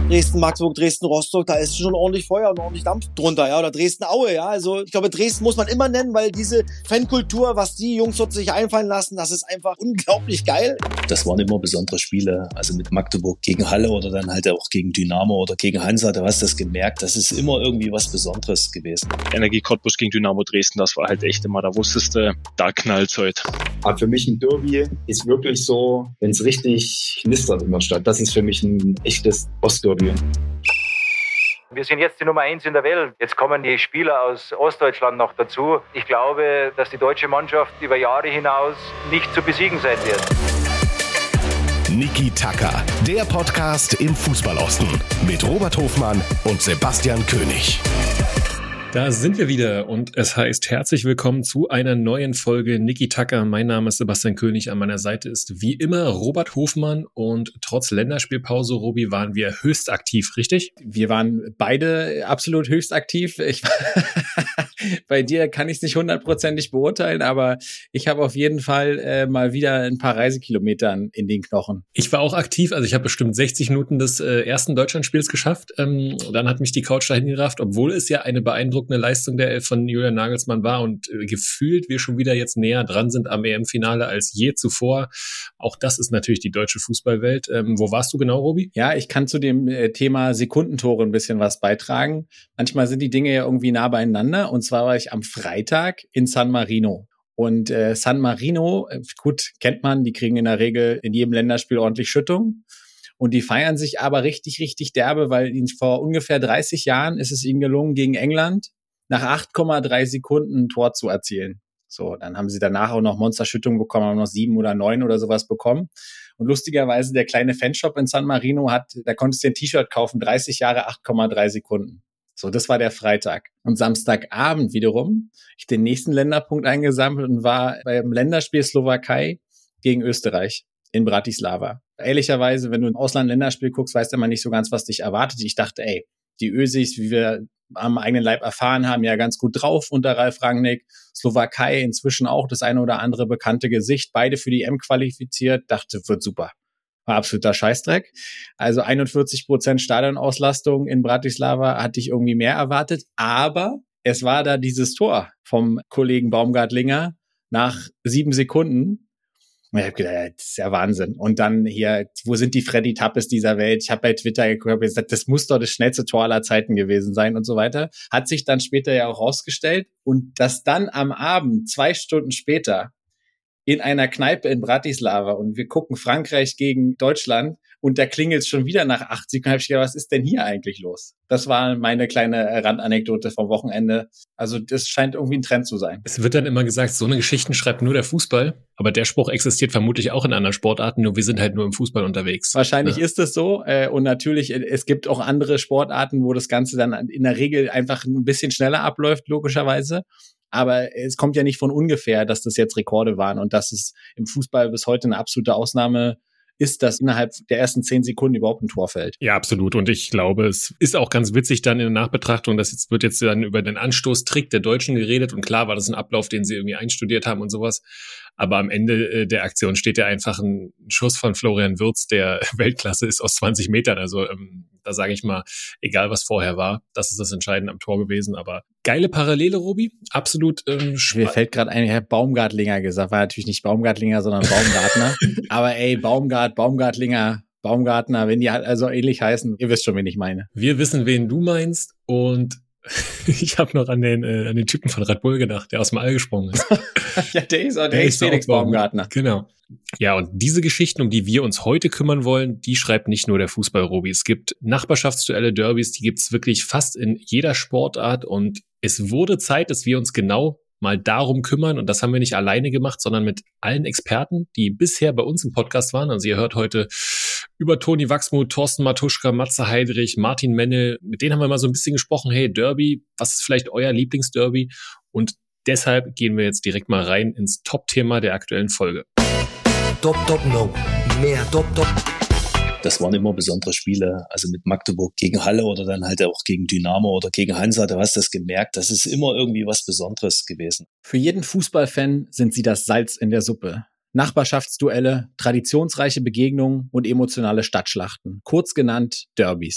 Dresden-Magdeburg, Dresden-Rostock, da ist schon ordentlich Feuer und ordentlich Dampf drunter, ja, oder Dresden-Aue, ja, also ich glaube, Dresden muss man immer nennen, weil diese Fankultur, was die Jungs dort sich einfallen lassen, das ist einfach unglaublich geil. Das waren immer besondere Spiele, also mit Magdeburg gegen Halle oder dann halt auch gegen Dynamo oder gegen Hansa, da hast du das gemerkt, das ist immer irgendwie was Besonderes gewesen. Energie Cottbus gegen Dynamo Dresden, das war halt echt immer, da wusstest du, da knallt's heute. Aber für mich ein Derby ist wirklich so, wenn es richtig knistert in der Stadt, das ist für mich ein echtes Ostderby. Wir sind jetzt die Nummer 1 in der Welt. Jetzt kommen die Spieler aus Ostdeutschland noch dazu. Ich glaube, dass die deutsche Mannschaft über Jahre hinaus nicht zu besiegen sein wird. Niki Tacker, der Podcast im Fußballosten mit Robert Hofmann und Sebastian König. Da sind wir wieder und es heißt herzlich willkommen zu einer neuen Folge Niki Tacker. Mein Name ist Sebastian König, an meiner Seite ist wie immer Robert Hofmann und trotz Länderspielpause, Robi, waren wir höchst aktiv, richtig? Wir waren beide absolut höchst aktiv. Bei dir kann ich es nicht 100% beurteilen, aber ich habe auf jeden Fall mal wieder ein paar Reisekilometer in den Knochen. Ich war auch aktiv, also ich habe bestimmt 60 Minuten des ersten Deutschlandspiels geschafft. Dann hat mich die Couch dahin gerafft, obwohl es ja eine beeindruckende Leistung von Julian Nagelsmann war und gefühlt wir schon wieder jetzt näher dran sind am EM-Finale als je zuvor. Auch das ist natürlich die deutsche Fußballwelt. Wo warst du genau, Robi? Ja, ich kann zu dem Thema Sekundentore ein bisschen was beitragen. Manchmal sind die Dinge ja irgendwie nah beieinander und zwar war ich am Freitag in San Marino. Und San Marino, gut, kennt man, die kriegen in der Regel in jedem Länderspiel ordentlich Schüttung. Und die feiern sich aber richtig, richtig derbe, weil ihnen vor ungefähr 30 Jahren ist es ihnen gelungen, gegen England nach 8,3 Sekunden ein Tor zu erzielen. So, dann haben sie danach auch noch Monsterschüttung bekommen, haben noch 7 oder 9 oder sowas bekommen. Und lustigerweise, der kleine Fanshop in San Marino da konntest du ein T-Shirt kaufen, 30 Jahre, 8,3 Sekunden. So, das war der Freitag. Und Samstagabend wiederum, ich den nächsten Länderpunkt eingesammelt und war beim Länderspiel Slowakei gegen Österreich in Bratislava. Ehrlicherweise, wenn du im Ausland-Länderspiel guckst, weißt du immer nicht so ganz, was dich erwartet. Ich dachte, die Ösis, wie wir am eigenen Leib erfahren haben, ja ganz gut drauf unter Ralf Rangnick. Slowakei inzwischen auch das eine oder andere bekannte Gesicht. Beide für die EM qualifiziert. Dachte, wird super. War absoluter Scheißdreck. Also 41% Stadionauslastung in Bratislava hatte ich irgendwie mehr erwartet. Aber es war da dieses Tor vom Kollegen Baumgartlinger nach 7 Sekunden. Und ich habe gedacht, das ist ja Wahnsinn. Und dann hier, wo sind die Freddy Tappes dieser Welt? Ich habe bei Twitter geguckt, gesagt, das muss doch das schnellste Tor aller Zeiten gewesen sein und so weiter. Hat sich dann später ja auch rausgestellt. Und dass dann am Abend, 2 Stunden später, in einer Kneipe in Bratislava und wir gucken Frankreich gegen Deutschland und da klingelt es schon wieder nach 8 Sekunden, habe ich gedacht, was ist denn hier eigentlich los? Das war meine kleine Randanekdote vom Wochenende. Also das scheint irgendwie ein Trend zu sein. Es wird dann immer gesagt, so eine Geschichten schreibt nur der Fußball, aber der Spruch existiert vermutlich auch in anderen Sportarten, nur wir sind halt nur im Fußball unterwegs. Wahrscheinlich ist es so und natürlich, es gibt auch andere Sportarten, wo das Ganze dann in der Regel einfach ein bisschen schneller abläuft, logischerweise. Aber es kommt ja nicht von ungefähr, dass das jetzt Rekorde waren und dass es im Fußball bis heute eine absolute Ausnahme ist, dass innerhalb der ersten 10 Sekunden überhaupt ein Tor fällt. Ja, absolut. Und ich glaube, es ist auch ganz witzig dann in der Nachbetrachtung, wird jetzt dann über den Anstoßtrick der Deutschen geredet und klar war das ein Ablauf, den sie irgendwie einstudiert haben und sowas. Aber am Ende der Aktion steht ja einfach ein Schuss von Florian Wirtz, der Weltklasse ist aus 20 Metern. Also da sage ich mal, egal was vorher war, das ist das Entscheidende am Tor gewesen. Aber geile Parallele, Robi. Absolut Mir fällt gerade ein, ich habe Baumgartlinger gesagt. War natürlich nicht Baumgartlinger, sondern Baumgartner. Aber Baumgartlinger, Baumgartner, wenn die halt also ähnlich heißen, ihr wisst schon, wen ich meine. Wir wissen, wen du meinst und ich habe noch an den Typen von Red Bull gedacht, der aus dem All gesprungen ist. Ja, der ist Felix Baumgartner. Genau. Ja, und diese Geschichten, um die wir uns heute kümmern wollen, die schreibt nicht nur der Fußball-Robi. Es gibt Nachbarschaftsduelle, Derbys, die gibt's wirklich fast in jeder Sportart und es wurde Zeit, dass wir uns genau mal darum kümmern und das haben wir nicht alleine gemacht, sondern mit allen Experten, die bisher bei uns im Podcast waren. Also ihr hört heute über Toni Wachsmuth, Thorsten Matuschka, Matze Heidrich, Martin Mennel. Mit denen haben wir mal so ein bisschen gesprochen. Hey, Derby, was ist vielleicht euer Lieblingsderby? Und deshalb gehen wir jetzt direkt mal rein ins Top-Thema der aktuellen Folge. No. Mehr Top. Das waren immer besondere Spiele, also mit Magdeburg gegen Halle oder dann halt auch gegen Dynamo oder gegen Hansa, da hast du das gemerkt, das ist immer irgendwie was Besonderes gewesen. Für jeden Fußballfan sind sie das Salz in der Suppe. Nachbarschaftsduelle, traditionsreiche Begegnungen und emotionale Stadtschlachten, kurz genannt Derbys.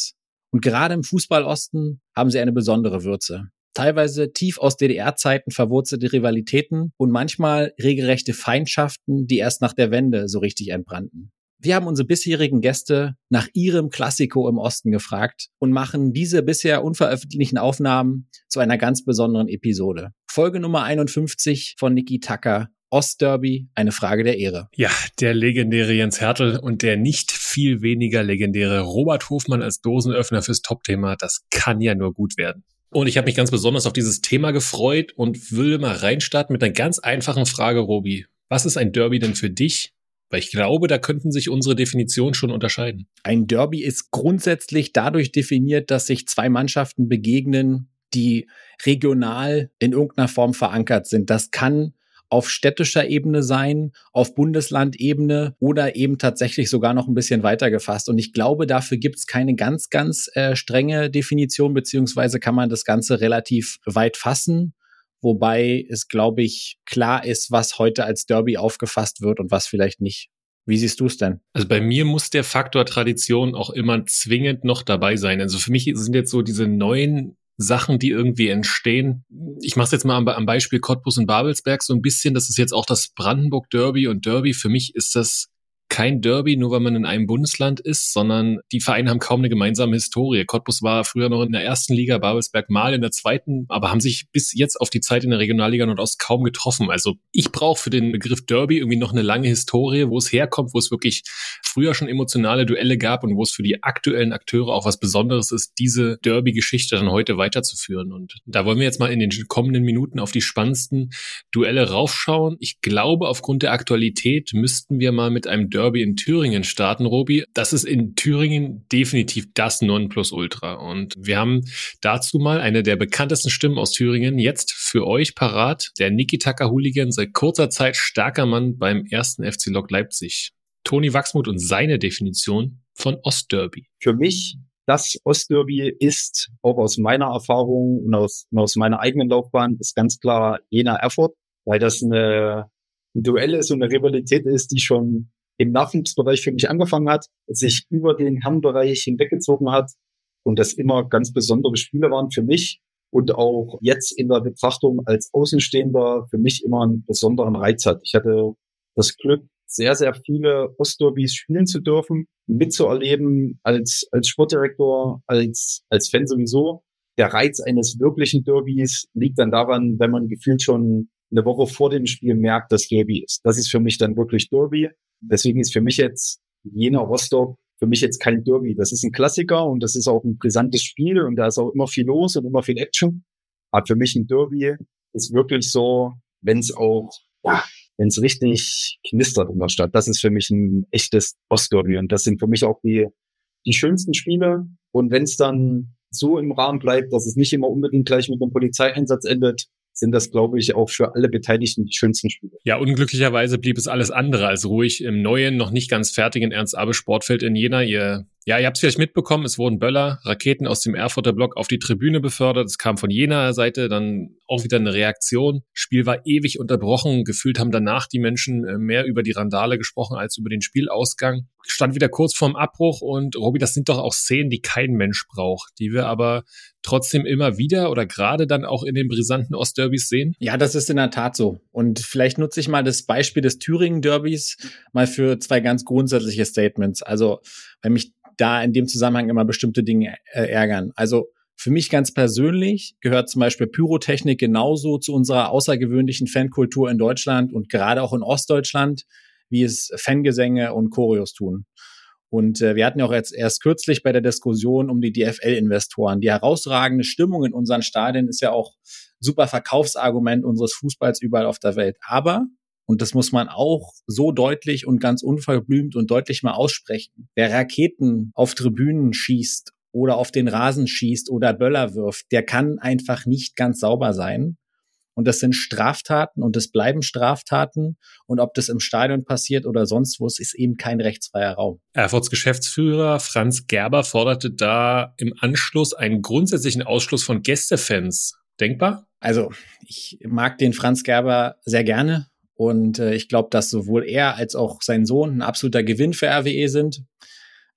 Und gerade im Fußballosten haben sie eine besondere Würze. Teilweise tief aus DDR-Zeiten verwurzelte Rivalitäten und manchmal regelrechte Feindschaften, die erst nach der Wende so richtig entbrannten. Wir haben unsere bisherigen Gäste nach ihrem Klassiko im Osten gefragt und machen diese bisher unveröffentlichten Aufnahmen zu einer ganz besonderen Episode. Folge Nummer 51 von Niki Tacker, Ostderby, eine Frage der Ehre. Ja, der legendäre Jens Hertel und der nicht viel weniger legendäre Robert Hofmann als Dosenöffner fürs Top-Thema, das kann ja nur gut werden. Und ich habe mich ganz besonders auf dieses Thema gefreut und will mal reinstarten mit einer ganz einfachen Frage, Robi. Was ist ein Derby denn für dich? Weil ich glaube, da könnten sich unsere Definitionen schon unterscheiden. Ein Derby ist grundsätzlich dadurch definiert, dass sich zwei Mannschaften begegnen, die regional in irgendeiner Form verankert sind. Das kann auf städtischer Ebene sein, auf Bundeslandebene oder eben tatsächlich sogar noch ein bisschen weiter gefasst. Und ich glaube, dafür gibt es keine ganz, ganz strenge Definition, beziehungsweise kann man das Ganze relativ weit fassen. Wobei es, glaube ich, klar ist, was heute als Derby aufgefasst wird und was vielleicht nicht. Wie siehst du es denn? Also bei mir muss der Faktor Tradition auch immer zwingend noch dabei sein. Also für mich sind jetzt so diese neuen Sachen, die irgendwie entstehen. Ich mache es jetzt mal am Beispiel Cottbus und Babelsberg so ein bisschen. Das ist jetzt auch das Brandenburg-Derby. Und Derby, für mich ist das kein Derby, nur weil man in einem Bundesland ist, sondern die Vereine haben kaum eine gemeinsame Historie. Cottbus war früher noch in der ersten Liga, Babelsberg mal in der zweiten, aber haben sich bis jetzt auf die Zeit in der Regionalliga Nordost kaum getroffen. Also ich brauche für den Begriff Derby irgendwie noch eine lange Historie, wo es herkommt, wo es wirklich früher schon emotionale Duelle gab und wo es für die aktuellen Akteure auch was Besonderes ist, diese Derby-Geschichte dann heute weiterzuführen. Und da wollen wir jetzt mal in den kommenden Minuten auf die spannendsten Duelle raufschauen. Ich glaube, aufgrund der Aktualität müssten wir mal mit einem Derby in Thüringen starten, Robi. Das ist in Thüringen definitiv das Nonplusultra. Und wir haben dazu mal eine der bekanntesten Stimmen aus Thüringen jetzt für euch parat. Der Niki Tacker Hooligan, seit kurzer Zeit starker Mann beim 1. FC Lok Leipzig. Toni Wachsmuth und seine Definition von Ostderby. Für mich, das Ostderby ist, auch aus meiner Erfahrung und aus meiner eigenen Laufbahn, ist ganz klar Jena Erfurt, weil das ein Duell ist und eine Rivalität ist, die schon im Nachwuchsbereich für mich angefangen hat, sich über den Herrenbereich hinweggezogen hat und das immer ganz besondere Spiele waren für mich und auch jetzt in der Betrachtung als Außenstehender für mich immer einen besonderen Reiz hat. Ich hatte das Glück, sehr, sehr viele Ostderbys spielen zu dürfen, mitzuerleben als Sportdirektor, als Fan sowieso. Der Reiz eines wirklichen Derbys liegt dann daran, wenn man gefühlt schon eine Woche vor dem Spiel merkt, dass Derby ist. Das ist für mich dann wirklich Derby. Deswegen ist für mich jetzt Jena Rostock für mich jetzt kein Derby. Das ist ein Klassiker und das ist auch ein brisantes Spiel und da ist auch immer viel los und immer viel Action. Aber für mich ein Derby ist wirklich so, wenn es richtig knistert in der Stadt. Das ist für mich ein echtes Ostderby und das sind für mich auch die schönsten Spiele. Und wenn es dann so im Rahmen bleibt, dass es nicht immer unbedingt gleich mit einem Polizeieinsatz endet, sind das, glaube ich, auch für alle Beteiligten die schönsten Spiele. Ja, unglücklicherweise blieb es alles andere als ruhig im neuen, noch nicht ganz fertigen Ernst-Abbe-Sportfeld in Jena. Ihr habt es vielleicht mitbekommen, es wurden Böller, Raketen aus dem Erfurter Block auf die Tribüne befördert. Es kam von Jenaer Seite dann auch wieder eine Reaktion. Spiel war ewig unterbrochen. Gefühlt haben danach die Menschen mehr über die Randale gesprochen als über den Spielausgang. Stand wieder kurz vorm Abbruch und Robi, das sind doch auch Szenen, die kein Mensch braucht, die wir aber trotzdem immer wieder oder gerade dann auch in den brisanten Ostderbys sehen? Ja, das ist in der Tat so. Und vielleicht nutze ich mal das Beispiel des Thüringen-Derbys mal für zwei ganz grundsätzliche Statements. Also, weil mich da in dem Zusammenhang immer bestimmte Dinge ärgern. Also für mich ganz persönlich gehört zum Beispiel Pyrotechnik genauso zu unserer außergewöhnlichen Fankultur in Deutschland und gerade auch in Ostdeutschland, wie es Fangesänge und Choreos tun. Und wir hatten ja auch jetzt erst kürzlich bei der Diskussion um die DFL-Investoren. Die herausragende Stimmung in unseren Stadien ist ja auch super Verkaufsargument unseres Fußballs überall auf der Welt. Aber, und das muss man auch so deutlich und ganz unverblümt und deutlich mal aussprechen, wer Raketen auf Tribünen schießt oder auf den Rasen schießt oder Böller wirft, der kann einfach nicht ganz sauber sein. Und das sind Straftaten und das bleiben Straftaten. Und ob das im Stadion passiert oder sonst wo, es ist eben kein rechtsfreier Raum. Erfurts Geschäftsführer Franz Gerber forderte da im Anschluss einen grundsätzlichen Ausschluss von Gästefans. Denkbar? Also ich mag den Franz Gerber sehr gerne. Und ich glaube, dass sowohl er als auch sein Sohn ein absoluter Gewinn für RWE sind.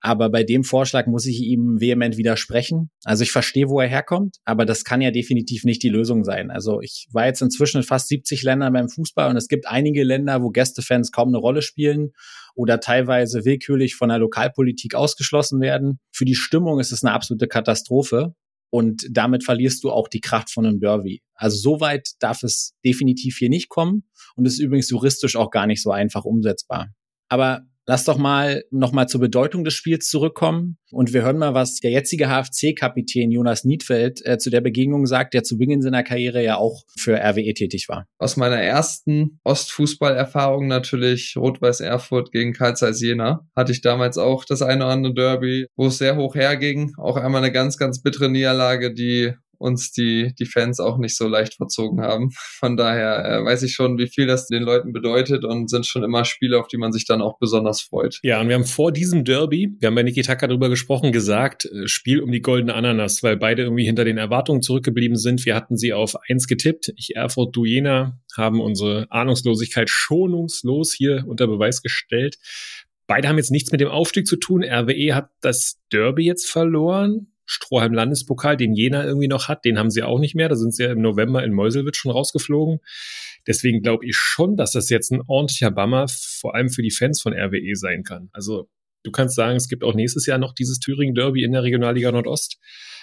Aber bei dem Vorschlag muss ich ihm vehement widersprechen. Also ich verstehe, wo er herkommt, aber das kann ja definitiv nicht die Lösung sein. Also ich war jetzt inzwischen in fast 70 Ländern beim Fußball und es gibt einige Länder, wo Gästefans kaum eine Rolle spielen oder teilweise willkürlich von der Lokalpolitik ausgeschlossen werden. Für die Stimmung ist es eine absolute Katastrophe und damit verlierst du auch die Kraft von einem Derby. Also so weit darf es definitiv hier nicht kommen und ist übrigens juristisch auch gar nicht so einfach umsetzbar. Aber lass doch noch mal zur Bedeutung des Spiels zurückkommen und wir hören mal, was der jetzige HFC-Kapitän Jonas Niedfeld zu der Begegnung sagt, der zu Beginn seiner Karriere ja auch für RWE tätig war. Aus meiner ersten Ostfußballerfahrung natürlich Rot-Weiß Erfurt gegen Carl Zeiss Jena hatte ich damals auch das eine oder andere Derby, wo es sehr hoch herging. Auch einmal eine ganz, ganz bittere Niederlage, die uns die Fans auch nicht so leicht verzogen haben. Von daher weiß ich schon, wie viel das den Leuten bedeutet und sind schon immer Spiele, auf die man sich dann auch besonders freut. Ja, und wir haben vor diesem Derby, wir haben bei Niki Taka drüber gesprochen, gesagt, Spiel um die goldene Ananas, weil beide irgendwie hinter den Erwartungen zurückgeblieben sind. Wir hatten sie auf 1 getippt. Ich Erfurt, du Jena, haben unsere Ahnungslosigkeit schonungslos hier unter Beweis gestellt. Beide haben jetzt nichts mit dem Aufstieg zu tun. RWE hat das Derby jetzt verloren. Stroheim Landespokal, den Jena irgendwie noch hat, den haben sie auch nicht mehr. Da sind sie ja im November in Meuselwitz schon rausgeflogen. Deswegen glaube ich schon, dass das jetzt ein ordentlicher Bummer vor allem für die Fans von RWE sein kann. Also du kannst sagen, es gibt auch nächstes Jahr noch dieses Thüringen-Derby in der Regionalliga Nordost.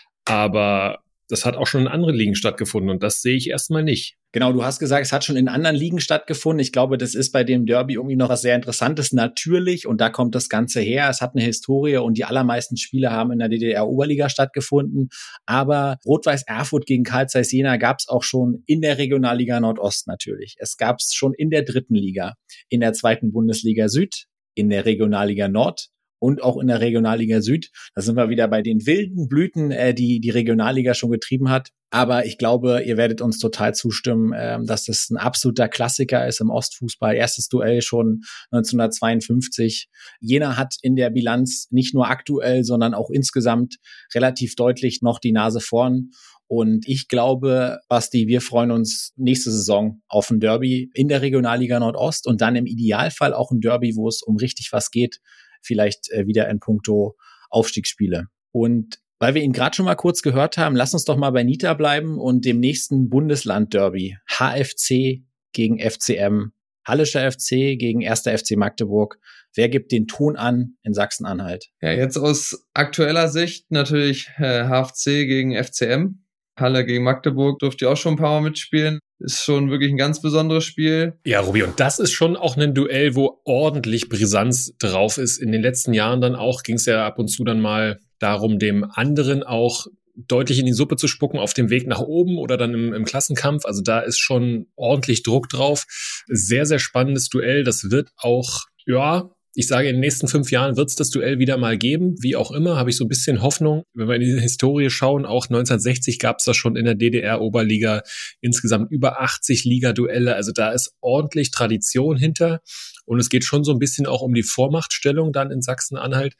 Aber das hat auch schon in anderen Ligen stattgefunden und das sehe ich erstmal nicht. Genau, du hast gesagt, es hat schon in anderen Ligen stattgefunden. Ich glaube, das ist bei dem Derby irgendwie noch was sehr Interessantes. Natürlich, und da kommt das Ganze her, es hat eine Historie und die allermeisten Spiele haben in der DDR-Oberliga stattgefunden. Aber Rot-Weiß Erfurt gegen Carl Zeiss Jena gab es auch schon in der Regionalliga Nordost natürlich. Es gab es schon in der 3. Liga, in der 2. Bundesliga Süd, in der Regionalliga Nord und auch in der Regionalliga Süd. Da sind wir wieder bei den wilden Blüten, die Regionalliga schon getrieben hat. Aber ich glaube, ihr werdet uns total zustimmen, dass das ein absoluter Klassiker ist im Ostfußball. Erstes Duell schon 1952. Jena hat in der Bilanz nicht nur aktuell, sondern auch insgesamt relativ deutlich noch die Nase vorn. Und ich glaube, Basti, wir freuen uns nächste Saison auf ein Derby in der Regionalliga Nordost und dann im Idealfall auch ein Derby, wo es um richtig was geht. Vielleicht wieder in puncto Aufstiegsspiele. Und weil wir ihn gerade schon mal kurz gehört haben, lass uns doch mal bei Nita bleiben und dem nächsten Bundesland-Derby. HFC gegen FCM, Hallischer FC gegen 1. FC Magdeburg. Wer gibt den Ton an in Sachsen-Anhalt? Ja, jetzt aus aktueller Sicht natürlich HFC gegen FCM. Halle gegen Magdeburg durfte ich auch schon ein paar Mal mitspielen. Ist schon wirklich ein ganz besonderes Spiel. Ja, Rubi, und das ist schon auch ein Duell, wo ordentlich Brisanz drauf ist. In den letzten Jahren dann auch ging es ja ab und zu dann mal darum, dem anderen auch deutlich in die Suppe zu spucken auf dem Weg nach oben oder dann im Klassenkampf. Also da ist schon ordentlich Druck drauf. Sehr, sehr spannendes Duell. Das wird auch, ja, ich sage, in den nächsten 5 Jahren wird es das Duell wieder mal geben. Wie auch immer, habe ich so ein bisschen Hoffnung. Wenn wir in die Historie schauen, auch 1960 gab es das schon in der DDR-Oberliga insgesamt über 80 Liga-Duelle. Also da ist ordentlich Tradition hinter. Und es geht schon so ein bisschen auch um die Vormachtstellung dann in Sachsen-Anhalt.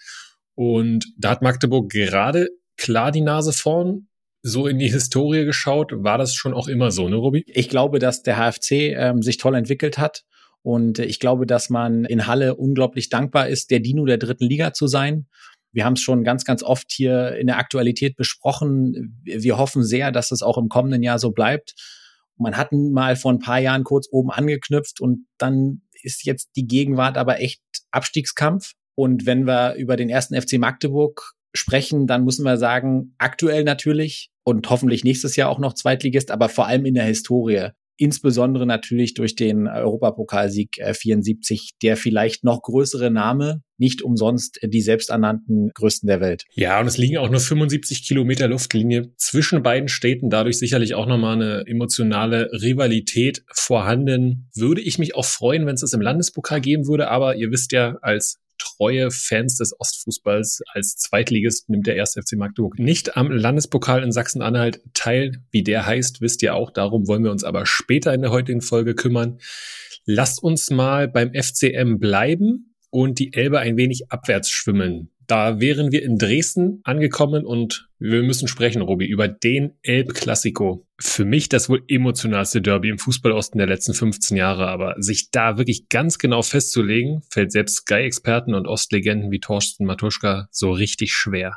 Und da hat Magdeburg gerade klar die Nase vorn. So in die Historie geschaut, war das schon auch immer so, ne, Robi? Ich glaube, dass der HFC sich toll entwickelt hat. Und ich glaube, dass man in Halle unglaublich dankbar ist, der Dino der 3. Liga zu sein. Wir haben es schon ganz, ganz oft hier in der Aktualität besprochen. Wir hoffen sehr, dass es auch im kommenden Jahr so bleibt. Man hat mal vor ein paar Jahren kurz oben angeknüpft und dann ist jetzt die Gegenwart aber echt Abstiegskampf. Und wenn wir über den 1. FC Magdeburg sprechen, dann müssen wir sagen, aktuell natürlich und hoffentlich nächstes Jahr auch noch Zweitligist, aber vor allem in der Historie. Insbesondere natürlich durch den Europapokalsieg 74, der vielleicht noch größere Name, nicht umsonst die selbsternannten Größten der Welt. Ja, und es liegen auch nur 75 Kilometer Luftlinie zwischen beiden Städten, dadurch sicherlich auch nochmal eine emotionale Rivalität vorhanden. Würde ich mich auch freuen, wenn es das im Landespokal geben würde, aber ihr wisst ja, als treue Fans des Ostfußballs, als Zweitligist nimmt der 1. FC Magdeburg nicht am Landespokal in Sachsen-Anhalt teil. Wie der heißt, wisst ihr auch. Darum wollen wir uns aber später in der heutigen Folge kümmern. Lasst uns mal beim FCM bleiben und die Elbe ein wenig abwärts schwimmen. Da wären wir in Dresden angekommen und wir müssen sprechen, Robi, über den Elb-Klassiko. Für mich das wohl emotionalste Derby im Fußballosten der letzten 15 Jahre, aber sich da wirklich ganz genau festzulegen, fällt selbst Sky-Experten und Ostlegenden wie Thorsten Matuschka so richtig schwer.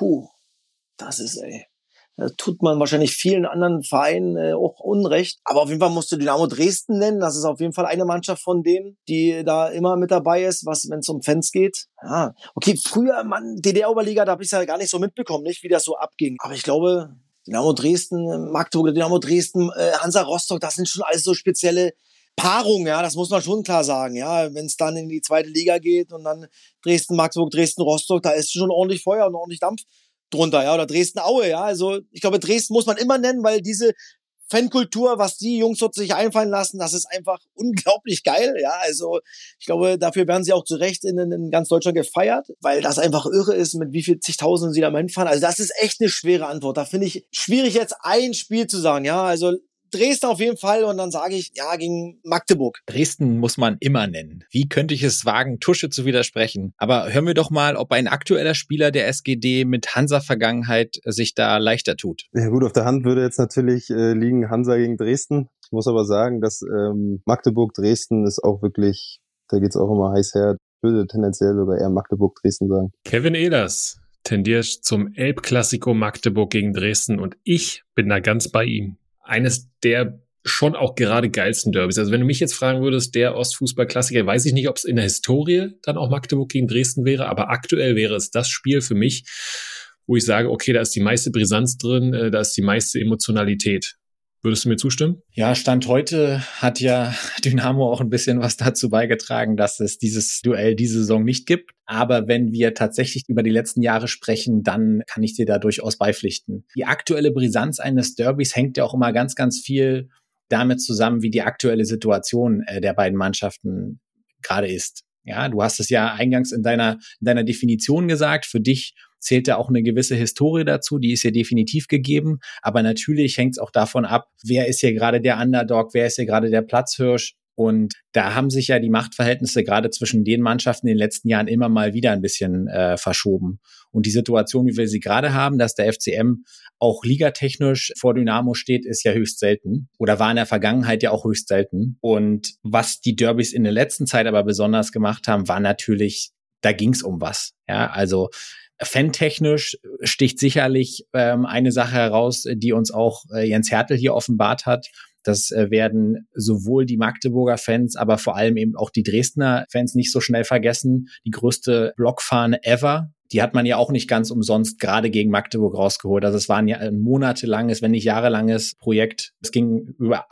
Das ist, da tut man wahrscheinlich vielen anderen Vereinen auch Unrecht. Aber auf jeden Fall musst du Dynamo Dresden nennen. Das ist auf jeden Fall eine Mannschaft von denen, die da immer mit dabei ist, wenn es um Fans geht. Ja, okay, früher, DDR-Oberliga, da habe ich es ja gar nicht so mitbekommen, nicht, wie das so abging. Aber ich glaube, Dynamo Dresden, Magdeburg, Dynamo Dresden, Hansa Rostock, das sind schon alles so spezielle Paarungen, ja, das muss man schon klar sagen, ja, wenn es dann in die zweite Liga geht und dann Dresden, Magdeburg, Dresden, Rostock, da ist schon ordentlich Feuer und ordentlich Dampf drunter, ja, oder Dresden-Aue, ja, also ich glaube, Dresden muss man immer nennen, weil diese Fankultur, was die Jungs dort sich einfallen lassen, das ist einfach unglaublich geil, ja, also ich glaube, dafür werden sie auch zu Recht in ganz Deutschland gefeiert, weil das einfach irre ist, mit wie viel zigtausenden sie da mal hinfahren, also das ist echt eine schwere Antwort, da finde ich schwierig jetzt ein Spiel zu sagen, ja, also Dresden auf jeden Fall und dann sage ich, ja, gegen Magdeburg. Dresden muss man immer nennen. Wie könnte ich es wagen, Tusche zu widersprechen? Aber hören wir doch mal, ob ein aktueller Spieler der SGD mit Hansa-Vergangenheit sich da leichter tut. Ja gut, auf der Hand würde jetzt natürlich liegen Hansa gegen Dresden. Ich muss aber sagen, dass Magdeburg-Dresden ist auch wirklich, da geht's auch immer heiß her. Ich würde tendenziell sogar eher Magdeburg-Dresden sagen. Kevin Ehlers tendiert zum Elb-Klassiko Magdeburg gegen Dresden und ich bin da ganz bei ihm. Eines der schon auch gerade geilsten Derbys. Also wenn du mich jetzt fragen würdest, der Ostfußball-Klassiker, weiß ich nicht, ob es in der Historie dann auch Magdeburg gegen Dresden wäre, aber aktuell wäre es das Spiel für mich, wo ich sage, okay, da ist die meiste Brisanz drin, da ist die meiste Emotionalität. Würdest du mir zustimmen? Ja, Stand heute hat ja Dynamo auch ein bisschen was dazu beigetragen, dass es dieses Duell diese Saison nicht gibt. Aber wenn wir tatsächlich über die letzten Jahre sprechen, dann kann ich dir da durchaus beipflichten. Die aktuelle Brisanz eines Derbys hängt ja auch immer ganz, ganz viel damit zusammen, wie die aktuelle Situation der beiden Mannschaften gerade ist. Ja, du hast es ja eingangs in deiner Definition gesagt. Für dich zählt da auch eine gewisse Historie dazu, die ist ja definitiv gegeben. Aber natürlich hängt es auch davon ab, wer ist hier gerade der Underdog, wer ist hier gerade der Platzhirsch. Und da haben sich ja die Machtverhältnisse gerade zwischen den Mannschaften in den letzten Jahren immer mal wieder ein bisschen verschoben. Und die Situation, wie wir sie gerade haben, dass der FCM auch ligatechnisch vor Dynamo steht, ist ja höchst selten oder war in der Vergangenheit ja auch höchst selten. Und was die Derbys in der letzten Zeit aber besonders gemacht haben, war natürlich, da ging es um was. Ja, also fantechnisch sticht sicherlich eine Sache heraus, die uns auch Jens Hertel hier offenbart hat. Das werden sowohl die Magdeburger Fans, aber vor allem eben auch die Dresdner Fans nicht so schnell vergessen. Die größte Blockfahne ever. Die hat man ja auch nicht ganz umsonst gerade gegen Magdeburg rausgeholt. Also es war ein monatelanges, wenn nicht jahrelanges Projekt. Es ging über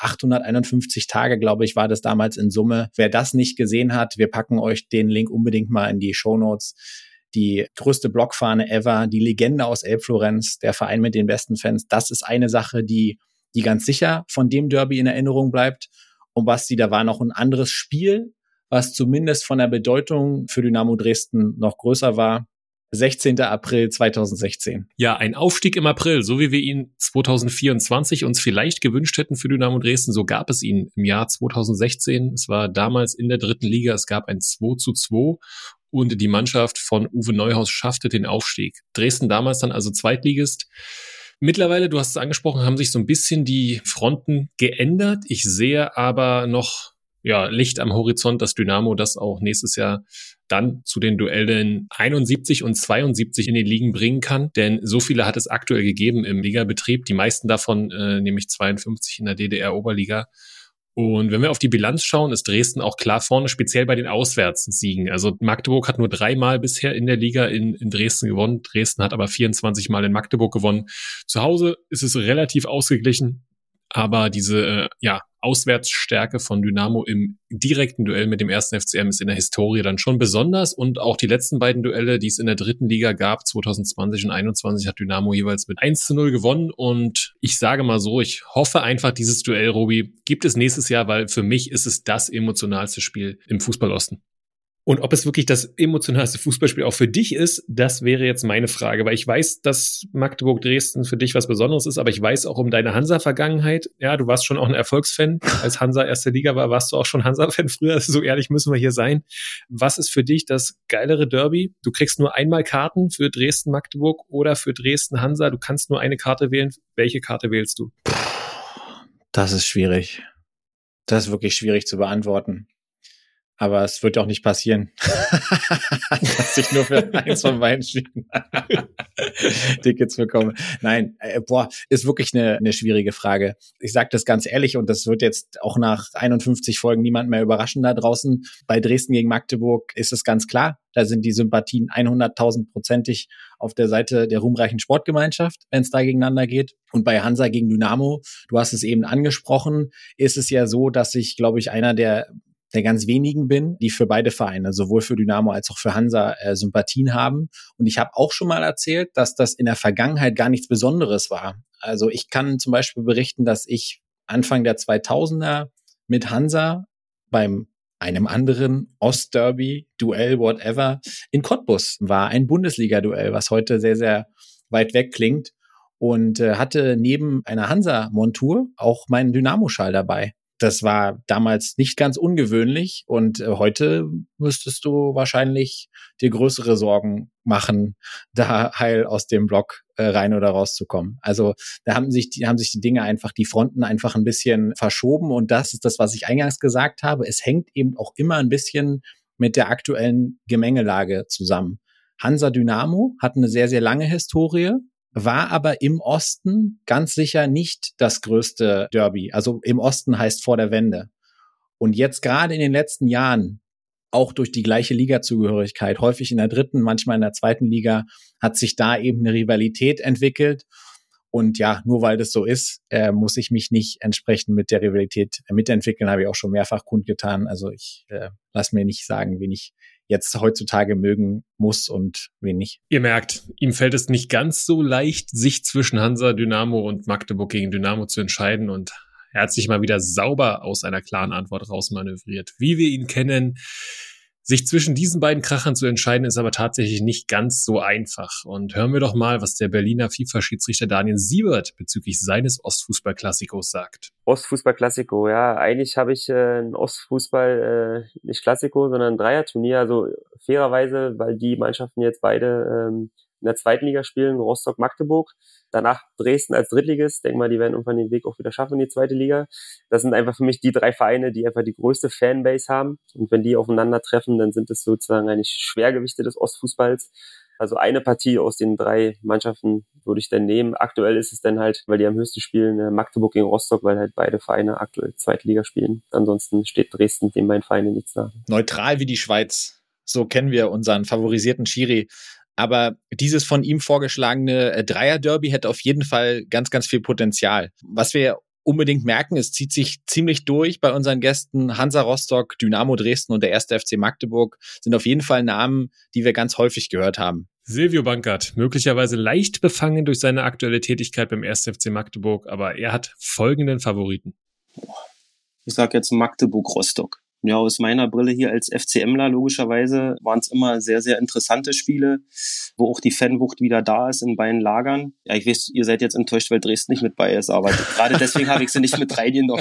851 Tage, glaube ich, war das damals in Summe. Wer das nicht gesehen hat, wir packen euch den Link unbedingt mal in die Shownotes. Die größte Blockfahne ever, die Legende aus Elbflorenz, der Verein mit den besten Fans. Das ist eine Sache, die ganz sicher von dem Derby in Erinnerung bleibt. Und Basti, da war noch ein anderes Spiel, was zumindest von der Bedeutung für Dynamo Dresden noch größer war. 16. April 2016. Ja, ein Aufstieg im April, so wie wir ihn 2024 uns vielleicht gewünscht hätten für Dynamo Dresden, so gab es ihn im Jahr 2016. Es war damals in der dritten Liga, es gab ein 2:2 und die Mannschaft von Uwe Neuhaus schaffte den Aufstieg. Dresden damals dann also Zweitligist. Mittlerweile, du hast es angesprochen, haben sich so ein bisschen die Fronten geändert. Ich sehe aber noch Licht am Horizont, dass Dynamo das auch nächstes Jahr dann zu den Duellen 71 und 72 in den Ligen bringen kann. Denn so viele hat es aktuell gegeben im Ligabetrieb. Die meisten davon, nämlich 52 in der DDR-Oberliga. Und wenn wir auf die Bilanz schauen, ist Dresden auch klar vorne, speziell bei den Auswärtssiegen. Also Magdeburg hat nur 3 Mal bisher in der Liga in Dresden gewonnen. Dresden hat aber 24 Mal in Magdeburg gewonnen. Zu Hause ist es relativ ausgeglichen. Aber diese Auswärtsstärke von Dynamo im direkten Duell mit dem 1. FCM ist in der Historie dann schon besonders. Und auch die letzten beiden Duelle, die es in der dritten Liga gab, 2020 und 2021, hat Dynamo jeweils mit 1:0 gewonnen. Und ich sage mal so, ich hoffe einfach, dieses Duell, Robi, gibt es nächstes Jahr, weil für mich ist es das emotionalste Spiel im Fußballosten. Und ob es wirklich das emotionalste Fußballspiel auch für dich ist, das wäre jetzt meine Frage, weil ich weiß, dass Magdeburg-Dresden für dich was Besonderes ist, aber ich weiß auch um deine Hansa-Vergangenheit. Ja, du warst schon auch ein Erfolgsfan. Als Hansa erste Liga war, warst du auch schon Hansa-Fan früher. So ehrlich müssen wir hier sein. Was ist für dich das geilere Derby? Du kriegst nur einmal Karten für Dresden-Magdeburg oder für Dresden-Hansa. Du kannst nur eine Karte wählen. Welche Karte wählst du? Das ist schwierig. Das ist wirklich schwierig zu beantworten. Aber es wird auch nicht passieren, dass ich nur für eins von beiden Spielen Tickets bekomme. Nein, ist wirklich eine schwierige Frage. Ich sage das ganz ehrlich und das wird jetzt auch nach 51 Folgen niemand mehr überraschen da draußen. Bei Dresden gegen Magdeburg ist es ganz klar, da sind die Sympathien 100.000%ig auf der Seite der ruhmreichen Sportgemeinschaft, wenn es da gegeneinander geht. Und bei Hansa gegen Dynamo, du hast es eben angesprochen, ist es ja so, dass ich, glaube ich, einer der ganz wenigen bin, die für beide Vereine, sowohl für Dynamo als auch für Hansa, Sympathien haben. Und ich habe auch schon mal erzählt, dass das in der Vergangenheit gar nichts Besonderes war. Also ich kann zum Beispiel berichten, dass ich Anfang der 2000er mit Hansa beim einem anderen Ostderby, Duell, whatever, in Cottbus war. Ein Bundesliga-Duell, was heute sehr, sehr weit weg klingt. Und hatte neben einer Hansa-Montur auch meinen Dynamo-Schal dabei. Das war damals nicht ganz ungewöhnlich und heute müsstest du wahrscheinlich dir größere Sorgen machen, da heil aus dem Block rein oder rauszukommen. Also da haben sich die Dinge einfach, die Fronten einfach ein bisschen verschoben und das ist das, was ich eingangs gesagt habe. Es hängt eben auch immer ein bisschen mit der aktuellen Gemengelage zusammen. Hansa Dynamo hat eine sehr, sehr lange Historie, war aber im Osten ganz sicher nicht das größte Derby. Also im Osten heißt vor der Wende. Und jetzt gerade in den letzten Jahren, auch durch die gleiche Ligazugehörigkeit, häufig in der dritten, manchmal in der zweiten Liga, hat sich da eben eine Rivalität entwickelt. Und ja, nur weil das so ist, muss ich mich nicht entsprechend mit der Rivalität mitentwickeln, habe ich auch schon mehrfach kundgetan. Also ich lasse mir nicht sagen, wen ich jetzt heutzutage mögen muss und wen nicht. Ihr merkt, ihm fällt es nicht ganz so leicht, sich zwischen Hansa, Dynamo und Magdeburg gegen Dynamo zu entscheiden und er hat sich mal wieder sauber aus einer klaren Antwort rausmanövriert. Wie wir ihn kennen, sich zwischen diesen beiden Krachern zu entscheiden, ist aber tatsächlich nicht ganz so einfach. Und hören wir doch mal, was der Berliner FIFA-Schiedsrichter Daniel Siebert bezüglich seines Ostfußball-Klassikos sagt. Ostfußball-Klassiko, ja. Eigentlich habe ich ein Ostfußball, nicht Klassiko, sondern ein Dreierturnier. Also fairerweise, weil die Mannschaften jetzt beide in der zweiten Liga spielen, Rostock-Magdeburg. Danach Dresden als Drittligist. Denke mal, die werden irgendwann den Weg auch wieder schaffen in die zweite Liga. Das sind einfach für mich die drei Vereine, die einfach die größte Fanbase haben. Und wenn die aufeinandertreffen, dann sind es sozusagen eigentlich Schwergewichte des Ostfußballs. Also eine Partie aus den drei Mannschaften würde ich dann nehmen. Aktuell ist es dann halt, weil die am höchsten spielen, Magdeburg gegen Rostock, weil halt beide Vereine aktuell zweite Liga spielen. Ansonsten steht Dresden den beiden Vereinen nichts nach. Neutral wie die Schweiz. So kennen wir unseren favorisierten Schiri. Aber dieses von ihm vorgeschlagene Dreier-Derby hätte auf jeden Fall ganz, ganz viel Potenzial. Was wir unbedingt merken, es zieht sich ziemlich durch bei unseren Gästen. Hansa Rostock, Dynamo Dresden und der 1. FC Magdeburg sind auf jeden Fall Namen, die wir ganz häufig gehört haben. Silvio Bankert, möglicherweise leicht befangen durch seine aktuelle Tätigkeit beim 1. FC Magdeburg, aber er hat folgenden Favoriten. Ich sage jetzt Magdeburg-Rostock. Ja, aus meiner Brille hier als FCMler logischerweise waren es immer sehr, sehr interessante Spiele, wo auch die Fanwucht wieder da ist in beiden Lagern. Ja, ich weiß, ihr seid jetzt enttäuscht, weil Dresden nicht mit bei ist, aber gerade deswegen habe ich sie nicht mit reingenommen.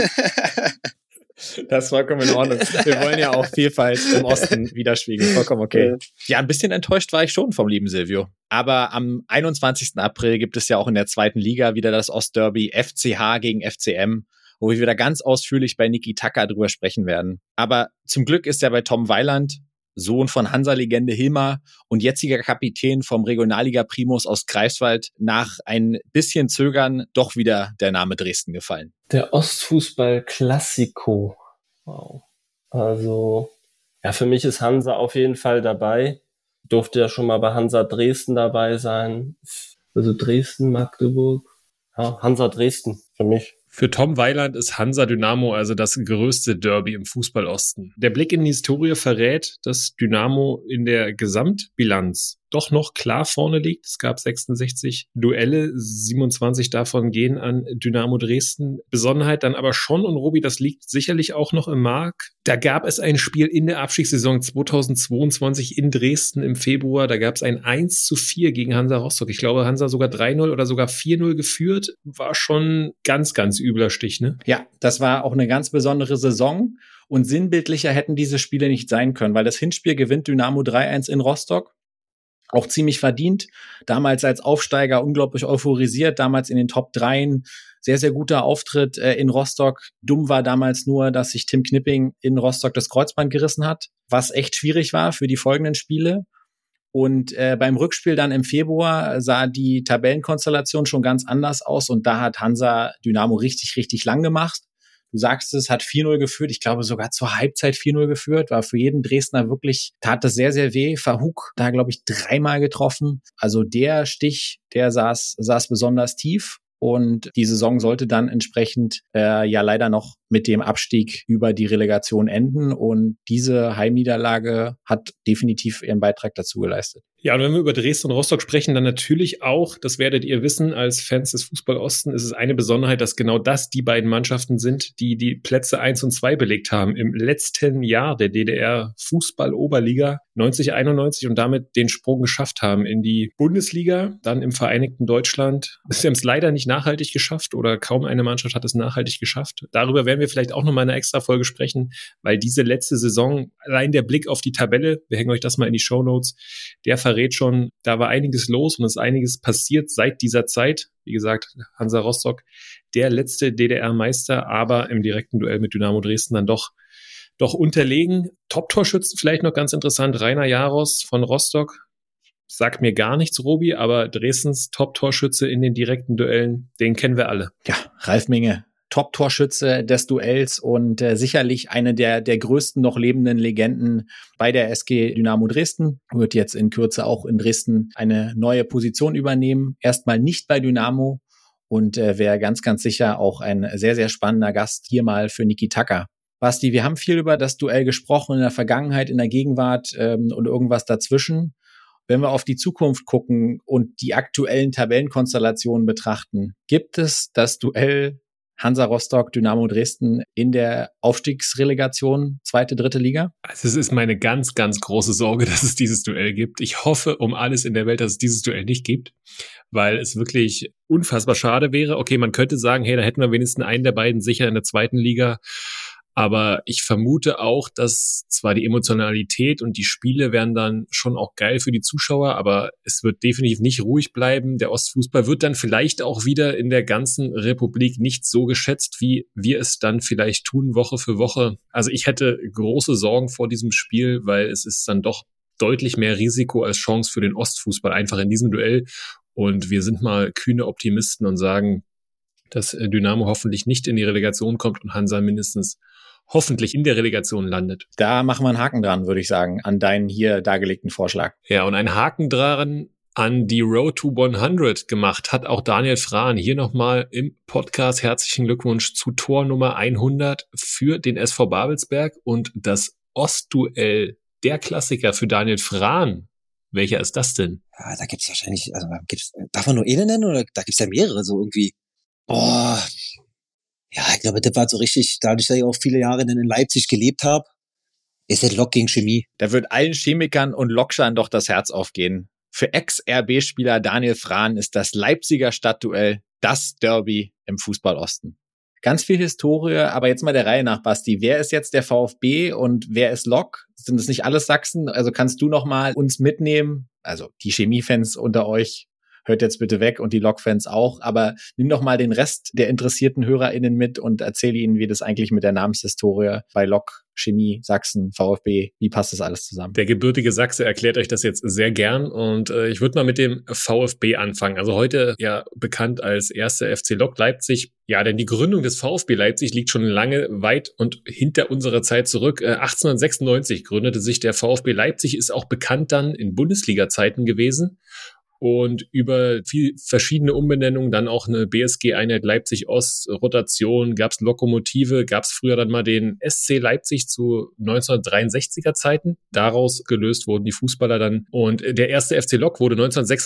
Das ist vollkommen in Ordnung. Wir wollen ja auch Vielfalt im Osten widerspiegeln. Vollkommen okay. Ja, ein bisschen enttäuscht war ich schon vom lieben Silvio. Aber am 21. April gibt es ja auch in der zweiten Liga wieder das Ostderby FCH gegen FCM, wo wir wieder ganz ausführlich bei Niki Tacker drüber sprechen werden. Aber zum Glück ist er bei Tom Weiland, Sohn von Hansa-Legende Hilmar und jetziger Kapitän vom Regionalliga-Primus aus Greifswald, nach ein bisschen Zögern doch wieder der Name Dresden gefallen. Der Ostfußball-Klassiko. Wow. Also, ja, für mich ist Hansa auf jeden Fall dabei. Durfte ja schon mal bei Hansa Dresden dabei sein. Also Dresden, Magdeburg. Ja, Hansa Dresden für mich. Für Tom Weiland ist Hansa Dynamo also das größte Derby im Fußballosten. Der Blick in die Historie verrät, dass Dynamo in der Gesamtbilanz doch noch klar vorne liegt. Es gab 66 Duelle, 27 davon gehen an Dynamo Dresden. Besonderheit dann aber schon, und Robi, das liegt sicherlich auch noch im Mark, da gab es ein Spiel in der Abstiegssaison 2022 in Dresden im Februar. Da gab es ein 1:4 gegen Hansa Rostock. Ich glaube, Hansa sogar 3-0 oder sogar 4-0 geführt. War schon ganz, ganz übler Stich, ne? Ja, das war auch eine ganz besondere Saison. Und sinnbildlicher hätten diese Spiele nicht sein können, weil das Hinspiel gewinnt Dynamo 3-1 in Rostock. Auch ziemlich verdient. Damals als Aufsteiger unglaublich euphorisiert. Damals in den Top 3. Sehr, sehr guter Auftritt in Rostock. Dumm war damals nur, dass sich Tim Knipping in Rostock das Kreuzband gerissen hat, was echt schwierig war für die folgenden Spiele. Und beim Rückspiel dann im Februar sah die Tabellenkonstellation schon ganz anders aus. Und da hat Hansa Dynamo richtig, richtig lang gemacht. Du sagst es, hat 4-0 geführt. Ich glaube sogar zur Halbzeit 4-0 geführt. War für jeden Dresdner wirklich, tat das sehr, sehr weh. Verhug da, glaube ich, 3-mal getroffen. Also der Stich, der saß besonders tief. Und die Saison sollte dann entsprechend ja leider noch mit dem Abstieg über die Relegation enden. Und diese Heimniederlage hat definitiv ihren Beitrag dazu geleistet. Ja, und wenn wir über Dresden und Rostock sprechen, dann natürlich auch, das werdet ihr wissen, als Fans des Fußball Osten, ist es eine Besonderheit, dass genau das die beiden Mannschaften sind, die die Plätze 1 und 2 belegt haben im letzten Jahr der DDR Fußball-Oberliga 90/91 und damit den Sprung geschafft haben in die Bundesliga, dann im Vereinigten Deutschland. Sie haben es leider nicht nachhaltig geschafft oder kaum eine Mannschaft hat es nachhaltig geschafft. Darüber werden wir vielleicht auch nochmal in einer extra Folge sprechen, weil diese letzte Saison, allein der Blick auf die Tabelle, wir hängen euch das mal in die Shownotes, der verrät schon, da war einiges los und es ist einiges passiert seit dieser Zeit. Wie gesagt, Hansa Rostock, der letzte DDR-Meister, aber im direkten Duell mit Dynamo Dresden dann doch unterlegen. Top-Torschützen vielleicht noch ganz interessant, Rainer Jaros von Rostock. Sagt mir gar nichts, Robi, aber Dresdens Top-Torschütze in den direkten Duellen, den kennen wir alle. Ja, Ralf Minge, Top-Torschütze des Duells und sicherlich eine der größten noch lebenden Legenden bei der SG Dynamo Dresden. Wird jetzt in Kürze auch in Dresden eine neue Position übernehmen. Erstmal nicht bei Dynamo und wäre ganz, ganz sicher auch ein sehr, sehr spannender Gast hier mal für Niki Tacker. Basti, wir haben viel über das Duell gesprochen in der Vergangenheit, in der Gegenwart und irgendwas dazwischen. Wenn wir auf die Zukunft gucken und die aktuellen Tabellenkonstellationen betrachten, gibt es das Duell Hansa Rostock, Dynamo Dresden in der Aufstiegsrelegation, 2., 3. Liga? Also es ist meine ganz, ganz große Sorge, dass es dieses Duell gibt. Ich hoffe um alles in der Welt, dass es dieses Duell nicht gibt, weil es wirklich unfassbar schade wäre. Okay, man könnte sagen, hey, da hätten wir wenigstens einen der beiden sicher in der 2. Liga. Aber ich vermute auch, dass zwar die Emotionalität und die Spiele wären dann schon auch geil für die Zuschauer, aber es wird definitiv nicht ruhig bleiben. Der Ostfußball wird dann vielleicht auch wieder in der ganzen Republik nicht so geschätzt, wie wir es dann vielleicht tun, Woche für Woche. Also ich hätte große Sorgen vor diesem Spiel, weil es ist dann doch deutlich mehr Risiko als Chance für den Ostfußball einfach in diesem Duell. Und wir sind mal kühne Optimisten und sagen, dass Dynamo hoffentlich nicht in die Relegation kommt und Hansa mindestens hoffentlich in der Relegation landet. Da machen wir einen Haken dran, würde ich sagen, an deinen hier dargelegten Vorschlag. Ja, und einen Haken dran an die Road to 100 gemacht hat auch Daniel Frahn. Hier nochmal im Podcast herzlichen Glückwunsch zu Tor Nummer 100 für den SV Babelsberg und das Ostduell, der Klassiker für Daniel Frahn. Welcher ist das denn? Ja, da gibt's wahrscheinlich, also darf man nur eine nennen oder da gibt's ja mehrere so irgendwie? Boah. Ja, ich glaube, das war so richtig, dadurch, dass ich auch viele Jahre dann in Leipzig gelebt habe, ist das Lok gegen Chemie. Da wird allen Chemikern und Lokschern doch das Herz aufgehen. Für Ex-RB-Spieler Daniel Frahn ist das Leipziger Stadtduell das Derby im Fußball-Osten. Ganz viel Historie, aber jetzt mal der Reihe nach, Basti. Wer ist jetzt der VfB und wer ist Lok? Sind das nicht alles Sachsen? Also kannst du noch mal uns mitnehmen? Also die Chemie-Fans unter euch, hört jetzt bitte weg und die Lok-Fans auch, aber nimm doch mal den Rest der interessierten HörerInnen mit und erzähl ihnen, wie das eigentlich mit der Namenshistorie bei Lok, Chemie, Sachsen, VfB, wie passt das alles zusammen? Der gebürtige Sachse erklärt euch das jetzt sehr gern und ich würde mal mit dem VfB anfangen. Also heute ja bekannt als erster FC Lok Leipzig. Ja, denn die Gründung des VfB Leipzig liegt schon lange weit und hinter unserer Zeit zurück. 1896 gründete sich der VfB Leipzig, ist auch bekannt dann in Bundesliga-Zeiten gewesen. und über verschiedene Umbenennungen, dann auch eine BSG-Einheit Leipzig-Ost, Rotation, gab's Lokomotive, gab's früher dann mal den SC Leipzig zu 1963er Zeiten. Daraus gelöst wurden die Fußballer dann. Und der erste FC Lok wurde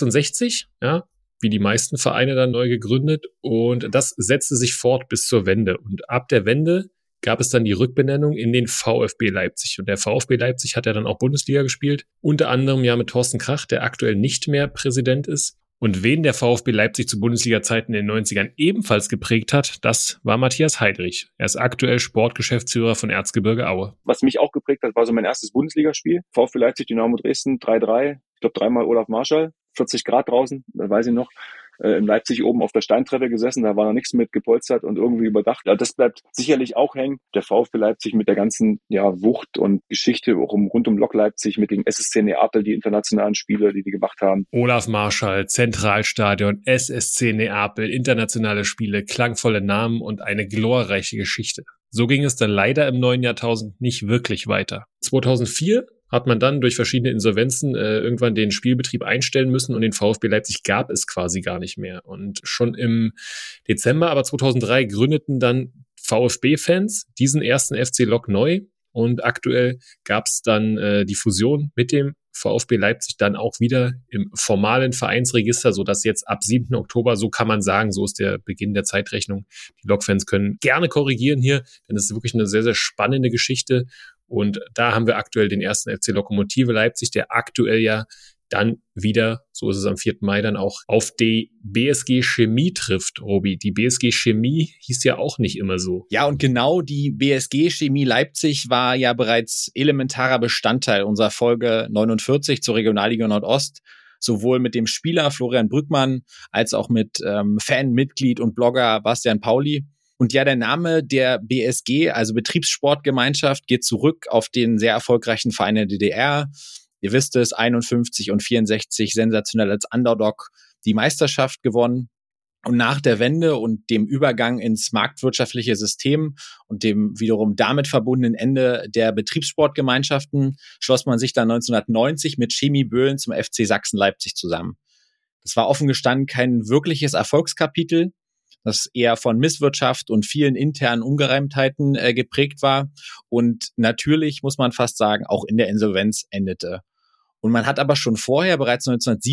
1966, ja, wie die meisten Vereine dann neu gegründet. Und das setzte sich fort bis zur Wende. Und ab der Wende gab es dann die Rückbenennung in den VfB Leipzig. Und der VfB Leipzig hat ja dann auch Bundesliga gespielt. Unter anderem ja mit Thorsten Krach, der aktuell nicht mehr Präsident ist. Und wen der VfB Leipzig zu Bundesliga-Zeiten in den 90ern ebenfalls geprägt hat, das war Matthias Heidrich. Er ist aktuell Sportgeschäftsführer von Erzgebirge Aue. Was mich auch geprägt hat, war so mein erstes Bundesligaspiel. VfB Leipzig, Dynamo Dresden, 3-3. Ich glaube, 3-mal Olaf Marschall. 40 Grad draußen, das weiß ich noch. In Leipzig oben auf der Steintreppe gesessen, da war noch nichts mit gepolstert und irgendwie überdacht. Also das bleibt sicherlich auch hängen. Der VfB Leipzig mit der ganzen Wucht und Geschichte auch rund um Lok Leipzig mit dem SSC Neapel, die internationalen Spiele, die gemacht haben. Olaf Marschall, Zentralstadion, SSC Neapel, internationale Spiele, klangvolle Namen und eine glorreiche Geschichte. So ging es dann leider im neuen Jahrtausend nicht wirklich weiter. 2004 hat man dann durch verschiedene Insolvenzen irgendwann den Spielbetrieb einstellen müssen und den VfB Leipzig gab es quasi gar nicht mehr. Und schon im Dezember aber 2003 gründeten dann VfB-Fans diesen ersten FC Lok neu und aktuell gab es dann die Fusion mit dem VfB Leipzig dann auch wieder im formalen Vereinsregister, sodass jetzt ab 7. Oktober, so kann man sagen, so ist der Beginn der Zeitrechnung. Die Lok-Fans können gerne korrigieren hier, denn es ist wirklich eine sehr, sehr spannende Geschichte. Und da haben wir aktuell den ersten FC Lokomotive Leipzig, der aktuell ja dann wieder, so ist es am 4. Mai, dann auch auf die BSG Chemie trifft, Robi. Die BSG Chemie hieß ja auch nicht immer so. Ja, und genau die BSG Chemie Leipzig war ja bereits elementarer Bestandteil unserer Folge 49 zur Regionalliga Nordost. Sowohl mit dem Spieler Florian Brückmann als auch mit Fan, Mitglied und Blogger Bastian Pauli. Und ja, der Name der BSG, also Betriebssportgemeinschaft, geht zurück auf den sehr erfolgreichen Verein der DDR. Ihr wisst es, 51 und 64 sensationell als Underdog die Meisterschaft gewonnen. Und nach der Wende und dem Übergang ins marktwirtschaftliche System und dem wiederum damit verbundenen Ende der Betriebssportgemeinschaften schloss man sich dann 1990 mit Chemie Böhlen zum FC Sachsen Leipzig zusammen. Das war offen gestanden kein wirkliches Erfolgskapitel, das eher von Misswirtschaft und vielen internen Ungereimtheiten geprägt war und natürlich, muss man fast sagen, auch in der Insolvenz endete. Und man hat aber schon vorher, bereits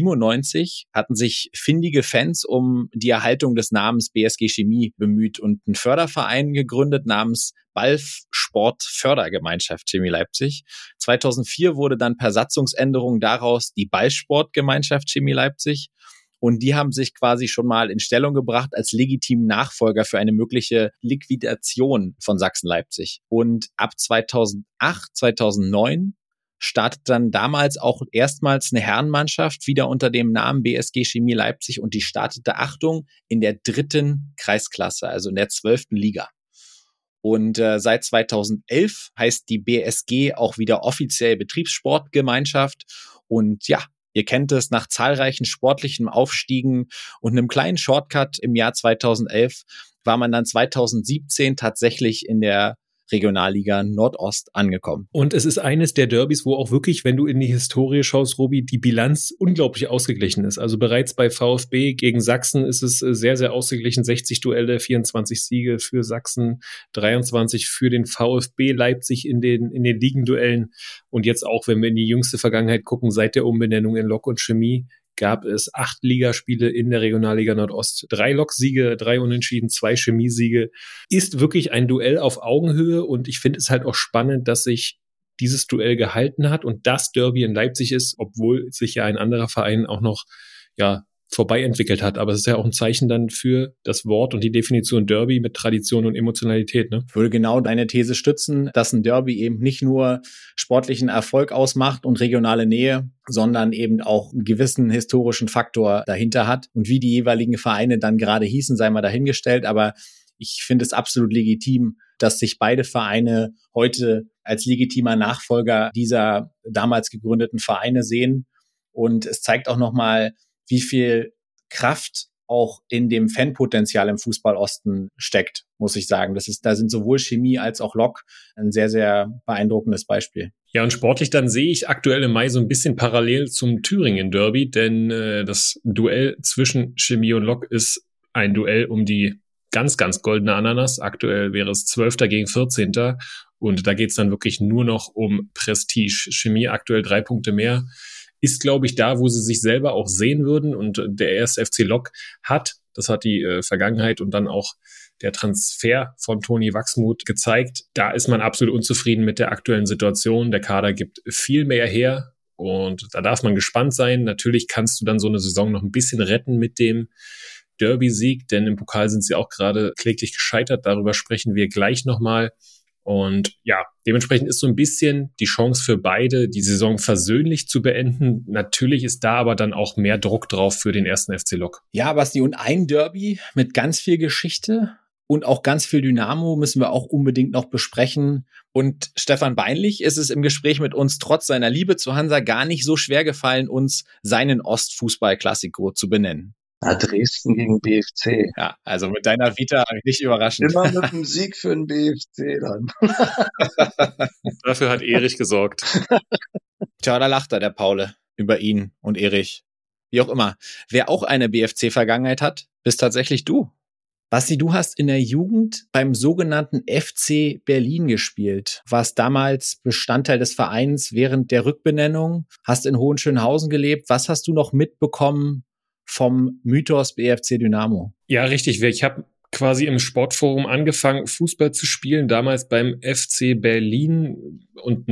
1997, hatten sich findige Fans um die Erhaltung des Namens BSG Chemie bemüht und einen Förderverein gegründet namens Ballsport-Fördergemeinschaft Chemie Leipzig. 2004 wurde dann per Satzungsänderung daraus die Ballsportgemeinschaft Chemie Leipzig. Und die haben sich quasi schon mal in Stellung gebracht als legitimen Nachfolger für eine mögliche Liquidation von Sachsen-Leipzig. Und ab 2008, 2009 startet dann damals auch erstmals eine Herrenmannschaft wieder unter dem Namen BSG Chemie Leipzig und die startete, Achtung, in der 3. Kreisklasse, also in der 12. Liga. Und seit 2011 heißt die BSG auch wieder offiziell Betriebssportgemeinschaft und ja, ihr kennt es, nach zahlreichen sportlichen Aufstiegen und einem kleinen Shortcut im Jahr 2011 war man dann 2017 tatsächlich in der Regionalliga Nordost angekommen. Und es ist eines der Derbys, wo auch wirklich, wenn du in die Historie schaust, Robi, die Bilanz unglaublich ausgeglichen ist. Also bereits bei VfB gegen Sachsen ist es sehr, sehr ausgeglichen. 60 Duelle, 24 Siege für Sachsen, 23 für den VfB Leipzig in den Ligenduellen. Und jetzt auch, wenn wir in die jüngste Vergangenheit gucken, seit der Umbenennung in Lok und Chemie, gab es 8 Ligaspiele in der Regionalliga Nordost. 3 Lok-Siege, 3 Unentschieden, 2 Chemiesiege. Ist wirklich ein Duell auf Augenhöhe und ich finde es halt auch spannend, dass sich dieses Duell gehalten hat und das Derby in Leipzig ist, obwohl sich ja ein anderer Verein auch noch, vorbei entwickelt hat. Aber es ist ja auch ein Zeichen dann für das Wort und die Definition Derby mit Tradition und Emotionalität, ne? Ich würde genau deine These stützen, dass ein Derby eben nicht nur sportlichen Erfolg ausmacht und regionale Nähe, sondern eben auch einen gewissen historischen Faktor dahinter hat. Und wie die jeweiligen Vereine dann gerade hießen, sei mal dahingestellt. Aber ich finde es absolut legitim, dass sich beide Vereine heute als legitimer Nachfolger dieser damals gegründeten Vereine sehen. Und es zeigt auch nochmal, wie viel Kraft auch in dem Fanpotenzial im Fußball Osten steckt, muss ich sagen. Da sind sowohl Chemie als auch Lok ein sehr, sehr beeindruckendes Beispiel. Ja, und sportlich dann sehe ich aktuell im Mai so ein bisschen parallel zum Thüringen-Derby, denn das Duell zwischen Chemie und Lok ist ein Duell um die ganz, ganz goldene Ananas. Aktuell wäre es 12. gegen 14. Und da geht es dann wirklich nur noch um Prestige. Chemie aktuell 3 Punkte mehr. Ist, glaube ich, da, wo sie sich selber auch sehen würden. Und der erste FC Lok das hat die Vergangenheit und dann auch der Transfer von Toni Wachsmuth gezeigt. Da ist man absolut unzufrieden mit der aktuellen Situation. Der Kader gibt viel mehr her und da darf man gespannt sein. Natürlich kannst du dann so eine Saison noch ein bisschen retten mit dem Derby-Sieg, denn im Pokal sind sie auch gerade kläglich gescheitert. Darüber sprechen wir gleich nochmal. Und ja, dementsprechend ist so ein bisschen die Chance für beide, die Saison versöhnlich zu beenden. Natürlich ist da aber dann auch mehr Druck drauf für den ersten FC Lok. Ja, Basti, und ein Derby mit ganz viel Geschichte und auch ganz viel Dynamo müssen wir auch unbedingt noch besprechen. Und Stefan Beinlich ist es im Gespräch mit uns trotz seiner Liebe zu Hansa gar nicht so schwer gefallen, uns seinen Ostfußball-Klassiko zu benennen. Dresden gegen BFC. Ja, also mit deiner Vita nicht überraschend. Immer mit einem Sieg für den BFC dann. Dafür hat Erich gesorgt. Tja, da lacht der Paule über ihn und Erich. Wie auch immer. Wer auch eine BFC-Vergangenheit hat, bist tatsächlich du. Basti, du hast in der Jugend beim sogenannten FC Berlin gespielt. Warst damals Bestandteil des Vereins während der Rückbenennung, hast in Hohenschönhausen gelebt. Was hast du noch mitbekommen vom Mythos BFC Dynamo? Ja, richtig. Ich habe quasi im Sportforum angefangen, Fußball zu spielen, damals beim FC Berlin. Und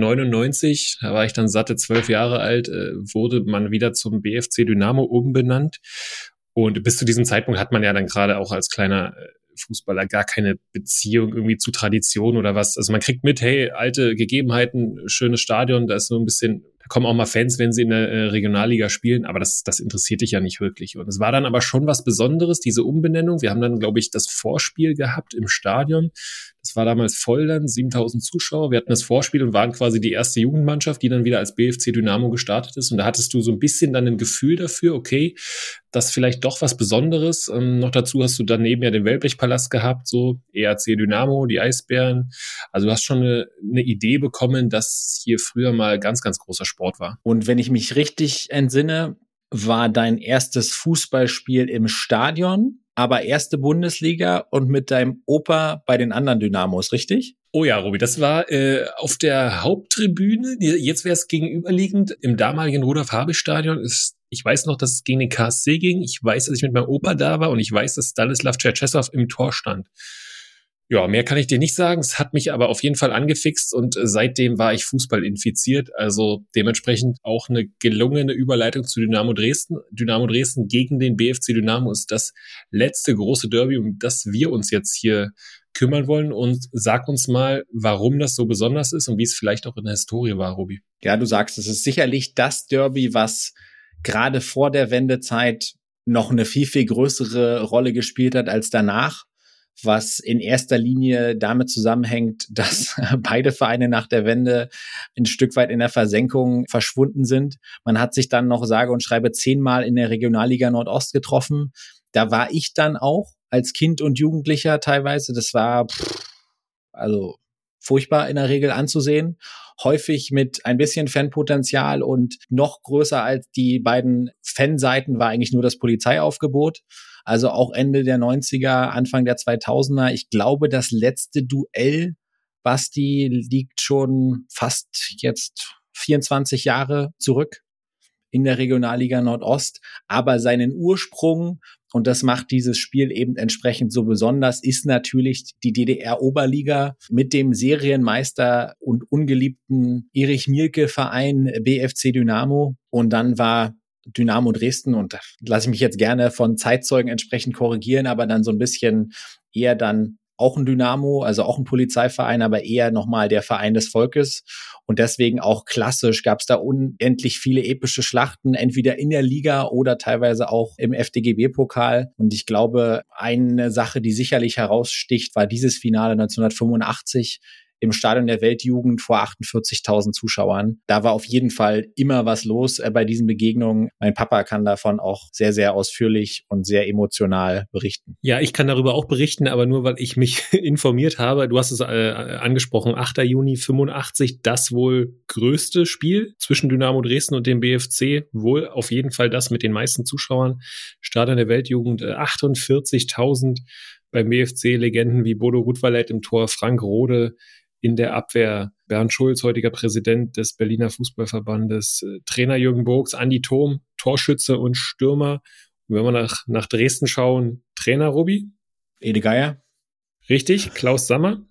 1999, da war ich dann satte 12 Jahre alt, wurde man wieder zum BFC Dynamo umbenannt. Und bis zu diesem Zeitpunkt hat man ja dann gerade auch als kleiner Fußballer gar keine Beziehung irgendwie zu Tradition oder was. Also man kriegt mit, hey, alte Gegebenheiten, schönes Stadion, da ist so ein bisschen, da kommen auch mal Fans, wenn sie in der Regionalliga spielen, aber das interessiert dich ja nicht wirklich. Und es war dann aber schon was Besonderes, diese Umbenennung. Wir haben dann, glaube ich, das Vorspiel gehabt im Stadion. Das war damals voll dann, 7.000 Zuschauer. Wir hatten das Vorspiel und waren quasi die erste Jugendmannschaft, die dann wieder als BFC Dynamo gestartet ist. Und da hattest du so ein bisschen dann ein Gefühl dafür, okay, das ist vielleicht doch was Besonderes. Noch dazu hast du daneben ja den Wellblechpalast gehabt, so EAC Dynamo, die Eisbären. Also du hast schon eine Idee bekommen, dass hier früher mal ganz, ganz großer Sport war. Und wenn ich mich richtig entsinne, war dein erstes Fußballspiel im Stadion, aber erste Bundesliga und mit deinem Opa bei den anderen Dynamos, richtig? Oh ja, Robi, das war auf der Haupttribüne. Jetzt wäre es gegenüberliegend im damaligen Rudolf-Habich-Stadion. Ich weiß noch, dass es gegen den KSC ging. Ich weiß, dass ich mit meinem Opa da war und ich weiß, dass Stanislav Tschetschesow im Tor stand. Ja, mehr kann ich dir nicht sagen. Es hat mich aber auf jeden Fall angefixt und seitdem war ich Fußball infiziert. Also dementsprechend auch eine gelungene Überleitung zu Dynamo Dresden. Dynamo Dresden gegen den BFC Dynamo ist das letzte große Derby, um das wir uns jetzt hier kümmern wollen. Und sag uns mal, warum das so besonders ist und wie es vielleicht auch in der Historie war, Robi. Ja, du sagst, es ist sicherlich das Derby, was gerade vor der Wendezeit noch eine viel, viel größere Rolle gespielt hat als danach, was in erster Linie damit zusammenhängt, dass beide Vereine nach der Wende ein Stück weit in der Versenkung verschwunden sind. Man hat sich dann noch sage und schreibe 10-mal in der Regionalliga Nordost getroffen. Da war ich dann auch als Kind und Jugendlicher teilweise. Das war also furchtbar in der Regel anzusehen. Häufig mit ein bisschen Fanpotenzial und noch größer als die beiden Fanseiten war eigentlich nur das Polizeiaufgebot. Also auch Ende der 90er, Anfang der 2000er. Ich glaube, das letzte Duell, Basti, liegt schon fast jetzt 24 Jahre zurück in der Regionalliga Nordost. Aber seinen Ursprung, und das macht dieses Spiel eben entsprechend so besonders, ist natürlich die DDR-Oberliga mit dem Serienmeister und ungeliebten Erich Mielke-Verein BFC Dynamo. Und dann war Dynamo Dresden, und da lasse ich mich jetzt gerne von Zeitzeugen entsprechend korrigieren, aber dann so ein bisschen eher dann auch ein Dynamo, also auch ein Polizeiverein, aber eher nochmal der Verein des Volkes. Und deswegen auch klassisch gab es da unendlich viele epische Schlachten, entweder in der Liga oder teilweise auch im FDGB-Pokal. Und ich glaube, eine Sache, die sicherlich heraussticht, war dieses Finale 1985 im Stadion der Weltjugend vor 48.000 Zuschauern. Da war auf jeden Fall immer was los bei diesen Begegnungen. Mein Papa kann davon auch sehr, sehr ausführlich und sehr emotional berichten. Ja, ich kann darüber auch berichten, aber nur, weil ich mich informiert habe. Du hast es angesprochen, 8. Juni 85, das wohl größte Spiel zwischen Dynamo Dresden und dem BFC. Wohl auf jeden Fall das mit den meisten Zuschauern. Stadion der Weltjugend, 48.000. Beim BFC Legenden wie Bodo Rudvallet im Tor, Frank Rode in der Abwehr, Bernd Schulz, heutiger Präsident des Berliner Fußballverbandes, Trainer Jürgen Burgs, Andi Thom, Torschütze und Stürmer. Und wenn wir nach Dresden schauen, Trainer Robi? Ede Geier. Richtig, Klaus Sammer.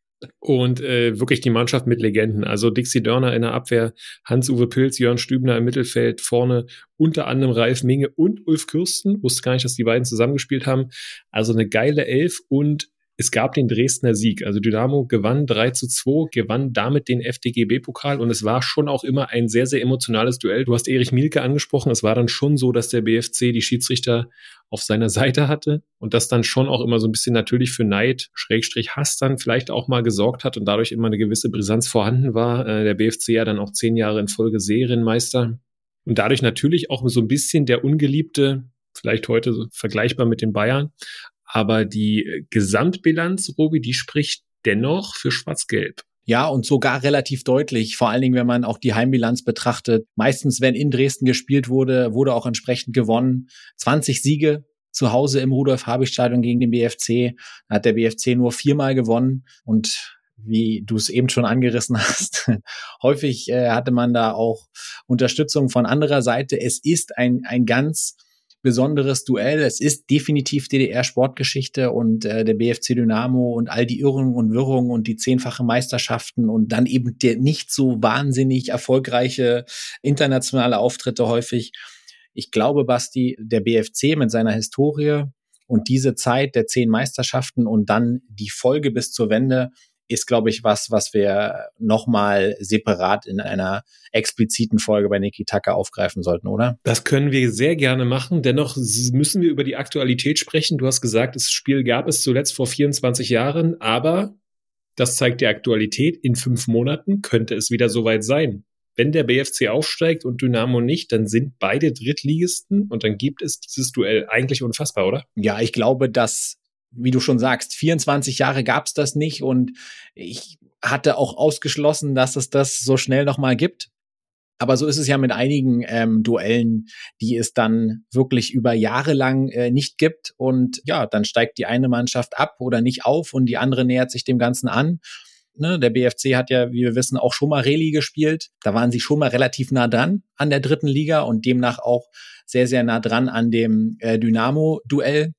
Und wirklich die Mannschaft mit Legenden. Also Dixie Dörner in der Abwehr, Hans-Uwe Pilz, Jörn Stübner im Mittelfeld, vorne unter anderem Ralf Minge und Ulf Kürsten. Wusste gar nicht, dass die beiden zusammengespielt haben. Also eine geile Elf und es gab den Dresdner Sieg. Also Dynamo gewann 3:2, gewann damit den FDGB-Pokal und es war schon auch immer ein sehr, sehr emotionales Duell. Du hast Erich Mielke angesprochen. Es war dann schon so, dass der BFC die Schiedsrichter auf seiner Seite hatte und das dann schon auch immer so ein bisschen natürlich für Neid, Hass dann vielleicht auch mal gesorgt hat und dadurch immer eine gewisse Brisanz vorhanden war. Der BFC ja dann auch 10 Jahre in Folge Serienmeister und dadurch natürlich auch so ein bisschen der ungeliebte, vielleicht heute so vergleichbar mit den Bayern. Aber die Gesamtbilanz, Robi, die spricht dennoch für Schwarz-Gelb. Ja, und sogar relativ deutlich, vor allen Dingen, wenn man auch die Heimbilanz betrachtet. Meistens, wenn in Dresden gespielt wurde, wurde auch entsprechend gewonnen. 20 Siege zu Hause im Rudolf-Habich-Stadion gegen den BFC. Da hat der BFC nur 4-mal gewonnen und wie du es eben schon angerissen hast, häufig hatte man da auch Unterstützung von anderer Seite. Es ist ein ganz besonderes Duell. Es ist definitiv DDR-Sportgeschichte und der BFC Dynamo und all die Irrungen und Wirrungen und die 10-fache Meisterschaften und dann eben der nicht so wahnsinnig erfolgreiche internationale Auftritte häufig. Ich glaube, Basti, der BFC mit seiner Historie und diese Zeit der 10 Meisterschaften und dann die Folge bis zur Wende ist, glaube ich, was wir nochmal separat in einer expliziten Folge bei Niki Tucker aufgreifen sollten, oder? Das können wir sehr gerne machen. Dennoch müssen wir über die Aktualität sprechen. Du hast gesagt, das Spiel gab es zuletzt vor 24 Jahren, aber das zeigt die Aktualität. In 5 Monaten könnte es wieder soweit sein. Wenn der BFC aufsteigt und Dynamo nicht, dann sind beide Drittligisten und dann gibt es dieses Duell. Eigentlich unfassbar, oder? Ja, ich glaube, dass, wie du schon sagst, 24 Jahre gab es das nicht und ich hatte auch ausgeschlossen, dass es das so schnell nochmal gibt. Aber so ist es ja mit einigen Duellen, die es dann wirklich über Jahre lang nicht gibt. Und ja, dann steigt die eine Mannschaft ab oder nicht auf und die andere nähert sich dem Ganzen an. Ne, der BFC hat ja, wie wir wissen, auch schon mal Reli gespielt. Da waren sie schon mal relativ nah dran an der 3. Liga und demnach auch sehr, sehr nah dran an dem Dynamo-Duell.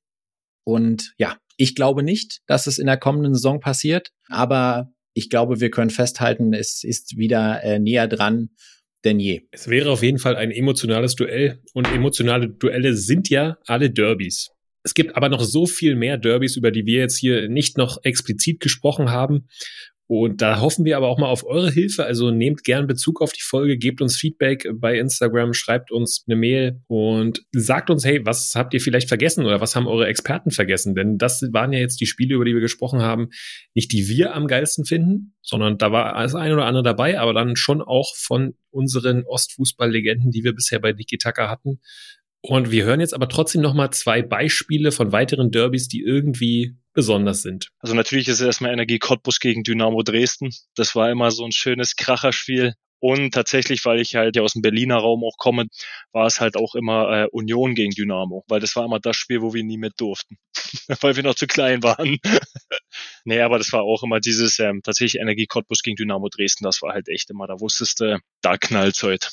Und ja, ich glaube nicht, dass es in der kommenden Saison passiert, aber ich glaube, wir können festhalten, es ist wieder näher dran denn je. Es wäre auf jeden Fall ein emotionales Duell und emotionale Duelle sind ja alle Derbys. Es gibt aber noch so viel mehr Derbys, über die wir jetzt hier nicht noch explizit gesprochen haben. Und da hoffen wir aber auch mal auf eure Hilfe. Also nehmt gern Bezug auf die Folge, gebt uns Feedback bei Instagram, schreibt uns eine Mail und sagt uns, hey, was habt ihr vielleicht vergessen oder was haben eure Experten vergessen? Denn das waren ja jetzt die Spiele, über die wir gesprochen haben, nicht die wir am geilsten finden, sondern da war das ein oder andere dabei, aber dann schon auch von unseren Ostfußball-Legenden, die wir bisher bei Niki Tucker hatten. Und wir hören jetzt aber trotzdem nochmal 2 Beispiele von weiteren Derbys, die irgendwie besonders sind. Also natürlich ist es erstmal Energie Cottbus gegen Dynamo Dresden. Das war immer so ein schönes Kracherspiel. Und tatsächlich, weil ich halt ja aus dem Berliner Raum auch komme, war es halt auch immer Union gegen Dynamo. Weil das war immer das Spiel, wo wir nie mit durften. Weil wir noch zu klein waren. Nee, aber das war auch immer dieses tatsächlich Energie Cottbus gegen Dynamo Dresden. Das war halt echt immer, da wusstest du, da knallt's heute.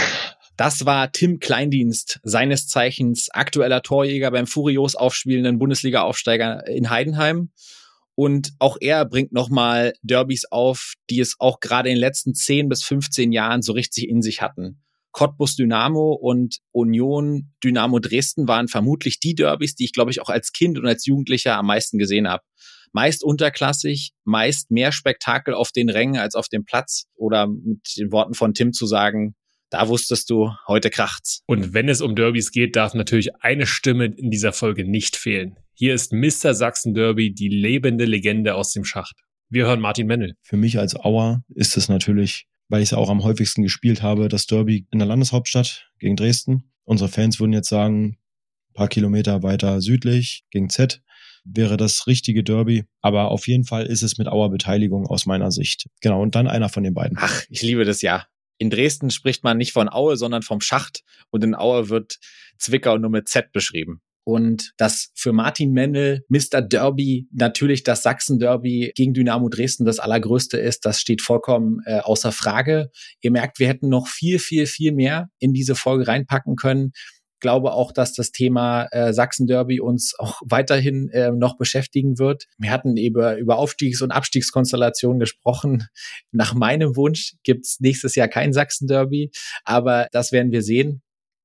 Das war Tim Kleindienst, seines Zeichens aktueller Torjäger beim furios aufspielenden Bundesliga-Aufsteiger in Heidenheim. Und auch er bringt nochmal Derbys auf, die es auch gerade in den letzten 10 bis 15 Jahren so richtig in sich hatten. Cottbus Dynamo und Union Dynamo Dresden waren vermutlich die Derbys, die ich, glaube ich, auch als Kind und als Jugendlicher am meisten gesehen habe. Meist unterklassig, meist mehr Spektakel auf den Rängen als auf dem Platz. Oder mit den Worten von Tim zu sagen, da wusstest du, heute kracht's. Und wenn es um Derbys geht, darf natürlich eine Stimme in dieser Folge nicht fehlen. Hier ist Mr. Sachsen Derby, die lebende Legende aus dem Schacht. Wir hören Martin Mennel. Für mich als Auer ist es natürlich, weil ich es auch am häufigsten gespielt habe, das Derby in der Landeshauptstadt gegen Dresden. Unsere Fans würden jetzt sagen, ein paar Kilometer weiter südlich gegen Z wäre das richtige Derby. Aber auf jeden Fall ist es mit Auer Beteiligung aus meiner Sicht. Genau, und dann einer von den beiden. Ach, ich liebe das ja. In Dresden spricht man nicht von Aue, sondern vom Schacht. Und in Aue wird Zwickau nur mit Z beschrieben. Und dass für Martin Mennel Mr. Derby natürlich das Sachsen-Derby gegen Dynamo Dresden das allergrößte ist, das steht vollkommen außer Frage. Ihr merkt, wir hätten noch viel, viel, viel mehr in diese Folge reinpacken können. Ich glaube auch, dass das Thema Sachsen-Derby uns auch weiterhin noch beschäftigen wird. Wir hatten über Aufstiegs- und Abstiegskonstellationen gesprochen. Nach meinem Wunsch gibt's nächstes Jahr kein Sachsen-Derby, aber das werden wir sehen.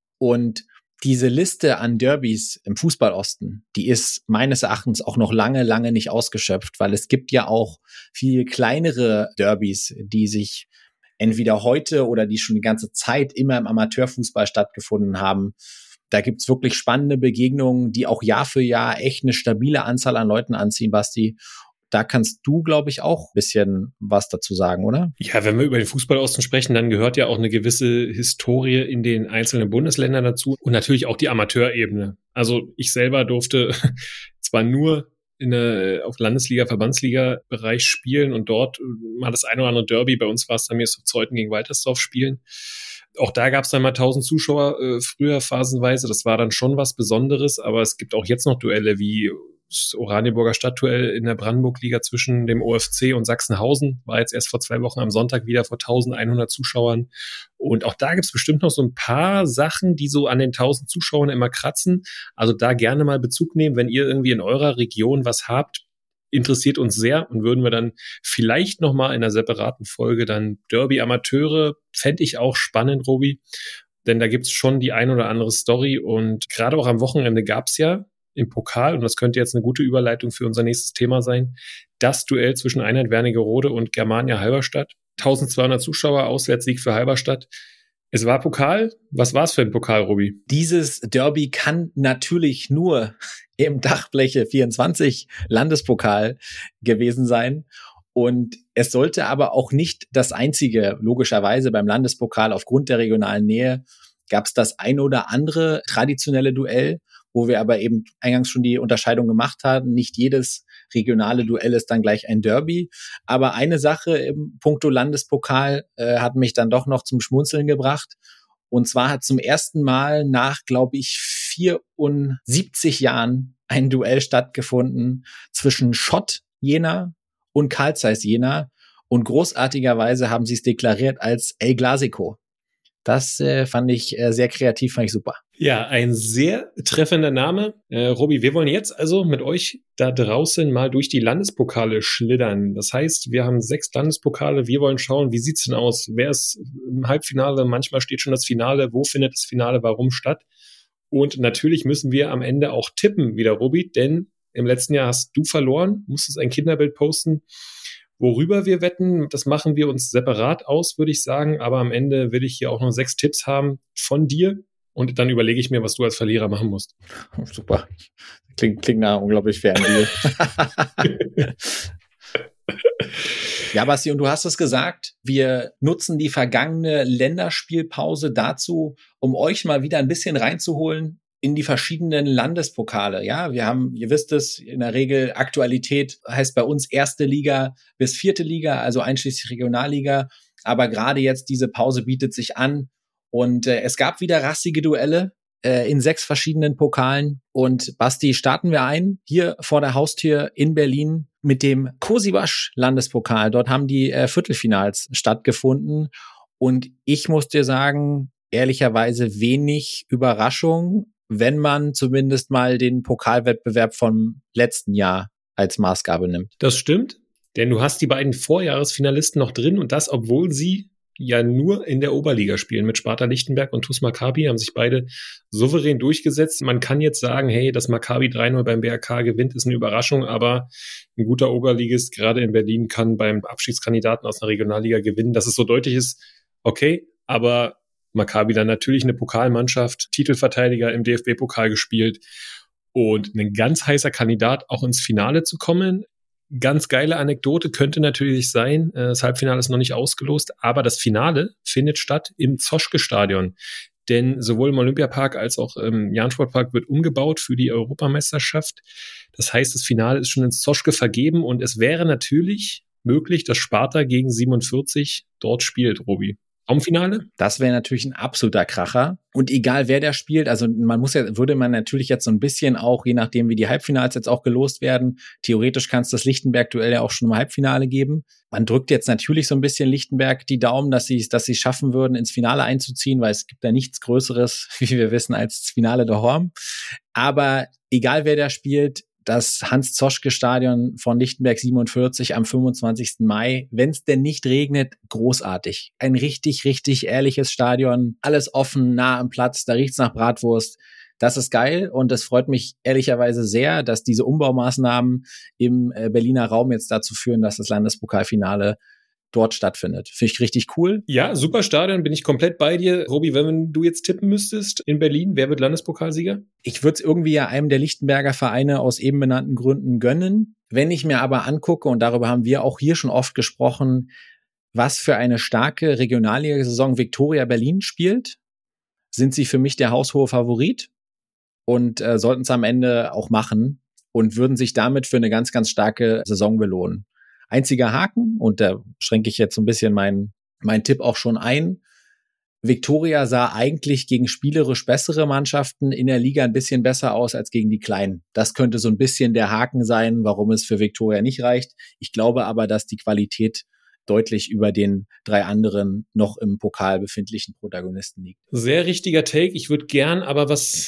Und diese Liste an Derbys im Fußballosten, die ist meines Erachtens auch noch lange, lange nicht ausgeschöpft, weil es gibt ja auch viel kleinere Derbys, die sich entweder heute oder die schon die ganze Zeit immer im Amateurfußball stattgefunden haben. Da gibt's wirklich spannende Begegnungen, die auch Jahr für Jahr echt eine stabile Anzahl an Leuten anziehen, Basti. Da kannst du, glaube ich, auch ein bisschen was dazu sagen, oder? Ja, wenn wir über den Fußballosten sprechen, dann gehört ja auch eine gewisse Historie in den einzelnen Bundesländern dazu und natürlich auch die Amateurebene. Also ich selber durfte zwar nur auf Landesliga, Verbandsliga-Bereich spielen und dort mal das eine oder andere Derby, bei uns war es dann Zeuthen gegen Waltersdorf spielen. Auch da gab es dann mal 1000 Zuschauer früher phasenweise, das war dann schon was Besonderes, aber es gibt auch jetzt noch Duelle wie das Oranienburger Stadtduell in der Brandenburg-Liga zwischen dem OFC und Sachsenhausen, war jetzt erst vor 2 Wochen am Sonntag wieder vor 1100 Zuschauern. Und auch da gibt's bestimmt noch so ein paar Sachen, die so an den 1000 Zuschauern immer kratzen. Also da gerne mal Bezug nehmen, wenn ihr irgendwie in eurer Region was habt, interessiert uns sehr und würden wir dann vielleicht nochmal in einer separaten Folge dann Derby Amateure, fände ich auch spannend, Robi, denn da gibt's schon die ein oder andere Story und gerade auch am Wochenende gab's ja im Pokal, und das könnte jetzt eine gute Überleitung für unser nächstes Thema sein, das Duell zwischen Einheit Wernigerode und Germania Halberstadt. 1200 Zuschauer, Auswärtssieg für Halberstadt. Es war Pokal. Was war es für ein Pokal, Robi? Dieses Derby kann natürlich nur im Dachbleche 24 Landespokal gewesen sein. Und es sollte aber auch nicht das einzige, logischerweise beim Landespokal aufgrund der regionalen Nähe, gab es das ein oder andere traditionelle Duell, wo wir aber eben eingangs schon die Unterscheidung gemacht haben. Nicht jedes regionale Duell ist dann gleich ein Derby. Aber eine Sache im puncto Landespokal hat mich dann doch noch zum Schmunzeln gebracht. Und zwar hat zum ersten Mal nach, glaube ich, 74 Jahren ein Duell stattgefunden zwischen Schott Jena und Carl Zeiss Jena. Und großartigerweise haben sie es deklariert als El Clasico. Das fand ich sehr kreativ, fand ich super. Ja, ein sehr treffender Name. Robi, wir wollen jetzt also mit euch da draußen mal durch die Landespokale schlittern. Das heißt, wir haben 6 Landespokale. Wir wollen schauen, wie sieht's denn aus? Wer ist im Halbfinale? Manchmal steht schon das Finale. Wo findet das Finale? Warum statt? Und natürlich müssen wir am Ende auch tippen, wieder Robi, denn im letzten Jahr hast du verloren, musstest ein Kinderbild posten. Worüber wir wetten, das machen wir uns separat aus, würde ich sagen. Aber am Ende will ich hier auch noch 6 Tipps haben von dir. Und dann überlege ich mir, was du als Verlierer machen musst. Super. Klingt nach unglaublich fairen Deal. Ja, Basti, und du hast es gesagt, wir nutzen die vergangene Länderspielpause dazu, um euch mal wieder ein bisschen reinzuholen in die verschiedenen Landespokale. Ja, wir haben, ihr wisst es, in der Regel Aktualität heißt bei uns 1. Liga bis 4. Liga, also einschließlich Regionalliga. Aber gerade jetzt diese Pause bietet sich an. Und es gab wieder rassige Duelle in 6 verschiedenen Pokalen. Und Basti, starten wir ein, hier vor der Haustür in Berlin mit dem Kosibasch-Landespokal. Dort haben die Viertelfinals stattgefunden. Und ich muss dir sagen, ehrlicherweise wenig Überraschung, wenn man zumindest mal den Pokalwettbewerb vom letzten Jahr als Maßgabe nimmt. Das stimmt, denn du hast die beiden Vorjahresfinalisten noch drin und das, obwohl sie ja nur in der Oberliga spielen. Mit Sparta Lichtenberg und TuS Maccabi haben sich beide souverän durchgesetzt. Man kann jetzt sagen, hey, dass Maccabi 3-0 beim BRK gewinnt, ist eine Überraschung, aber ein guter Oberligist, gerade in Berlin, kann beim Abstiegskandidaten aus einer Regionalliga gewinnen. Dass es so deutlich ist, okay, aber Maccabi dann natürlich eine Pokalmannschaft, Titelverteidiger im DFB-Pokal gespielt und ein ganz heißer Kandidat, auch ins Finale zu kommen. Ganz geile Anekdote könnte natürlich sein, das Halbfinale ist noch nicht ausgelost, aber das Finale findet statt im Zoschke-Stadion. Denn sowohl im Olympiapark als auch im Jahn-Sportpark wird umgebaut für die Europameisterschaft. Das heißt, das Finale ist schon ins Zoschke vergeben und es wäre natürlich möglich, dass Sparta gegen 47 dort spielt, Robi. Raumfinale? Das wäre natürlich ein absoluter Kracher. Und egal wer der spielt, also würde man natürlich jetzt so ein bisschen auch, je nachdem wie die Halbfinals jetzt auch gelost werden, theoretisch kann es das Lichtenberg-Duell ja auch schon im Halbfinale geben. Man drückt jetzt natürlich so ein bisschen Lichtenberg die Daumen, dass sie es schaffen würden, ins Finale einzuziehen, weil es gibt da nichts Größeres, wie wir wissen, als das Finale der Horm. Aber egal wer da spielt, das Hans-Zoschke-Stadion von Lichtenberg 47 am 25. Mai, wenn es denn nicht regnet, großartig. Ein richtig, richtig ehrliches Stadion, alles offen, nah am Platz, da riecht's nach Bratwurst. Das ist geil und es freut mich ehrlicherweise sehr, dass diese Umbaumaßnahmen im Berliner Raum jetzt dazu führen, dass das Landespokalfinale dort stattfindet. Finde ich richtig cool. Ja, super Stadion, bin ich komplett bei dir. Robi, wenn du jetzt tippen müsstest in Berlin, wer wird Landespokalsieger? Ich würde es irgendwie ja einem der Lichtenberger Vereine aus eben benannten Gründen gönnen. Wenn ich mir aber angucke, und darüber haben wir auch hier schon oft gesprochen, was für eine starke Regionalliga-Saison Viktoria Berlin spielt, sind sie für mich der haushohe Favorit und sollten es am Ende auch machen und würden sich damit für eine ganz, ganz starke Saison belohnen. Einziger Haken, und da schränke ich jetzt so ein bisschen meinen Tipp auch schon ein. Viktoria sah eigentlich gegen spielerisch bessere Mannschaften in der Liga ein bisschen besser aus als gegen die Kleinen. Das könnte so ein bisschen der Haken sein, warum es für Viktoria nicht reicht. Ich glaube aber, dass die Qualität deutlich über den 3 anderen noch im Pokal befindlichen Protagonisten liegt. Sehr richtiger Take. Ich würde gern aber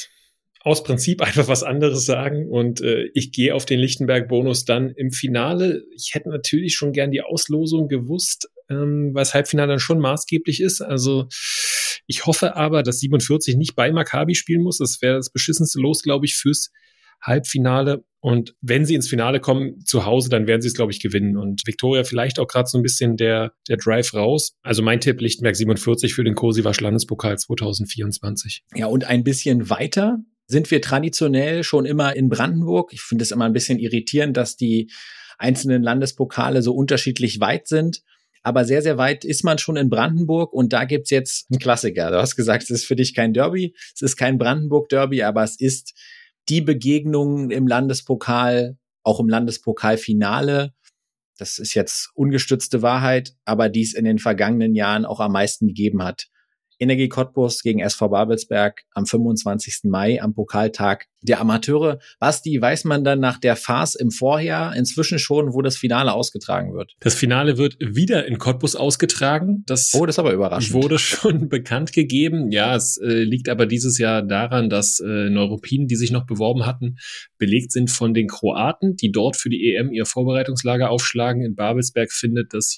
aus Prinzip einfach was anderes sagen und ich gehe auf den Lichtenberg-Bonus dann im Finale. Ich hätte natürlich schon gern die Auslosung gewusst, weil das Halbfinale dann schon maßgeblich ist. Also ich hoffe aber, dass 47 nicht bei Maccabi spielen muss. Das wäre das beschissenste Los, glaube ich, fürs Halbfinale. Und wenn sie ins Finale kommen, zu Hause, dann werden sie es, glaube ich, gewinnen. Und Viktoria vielleicht auch gerade so ein bisschen der Drive raus. Also mein Tipp, Lichtenberg 47 für den Kosiwasch Landespokal 2024. Ja, und ein bisschen weiter sind wir traditionell schon immer in Brandenburg. Ich finde es immer ein bisschen irritierend, dass die einzelnen Landespokale so unterschiedlich weit sind. Aber sehr, sehr weit ist man schon in Brandenburg und da gibt's jetzt einen Klassiker. Du hast gesagt, es ist für dich kein Derby, es ist kein Brandenburg-Derby, aber es ist die Begegnung im Landespokal, auch im Landespokalfinale. Das ist jetzt ungestützte Wahrheit, aber die es in den vergangenen Jahren auch am meisten gegeben hat. Energie Cottbus gegen SV Babelsberg am 25. Mai am Pokaltag der Amateure. Basti, weiß man dann nach der Farce im Vorjahr inzwischen schon, wo das Finale ausgetragen wird? Das Finale wird wieder in Cottbus ausgetragen. Das ist aber überraschend. Wurde schon bekannt gegeben. Ja, es liegt aber dieses Jahr daran, dass Neuruppin, die sich noch beworben hatten, belegt sind von den Kroaten, die dort für die EM ihr Vorbereitungslager aufschlagen. In Babelsberg findet das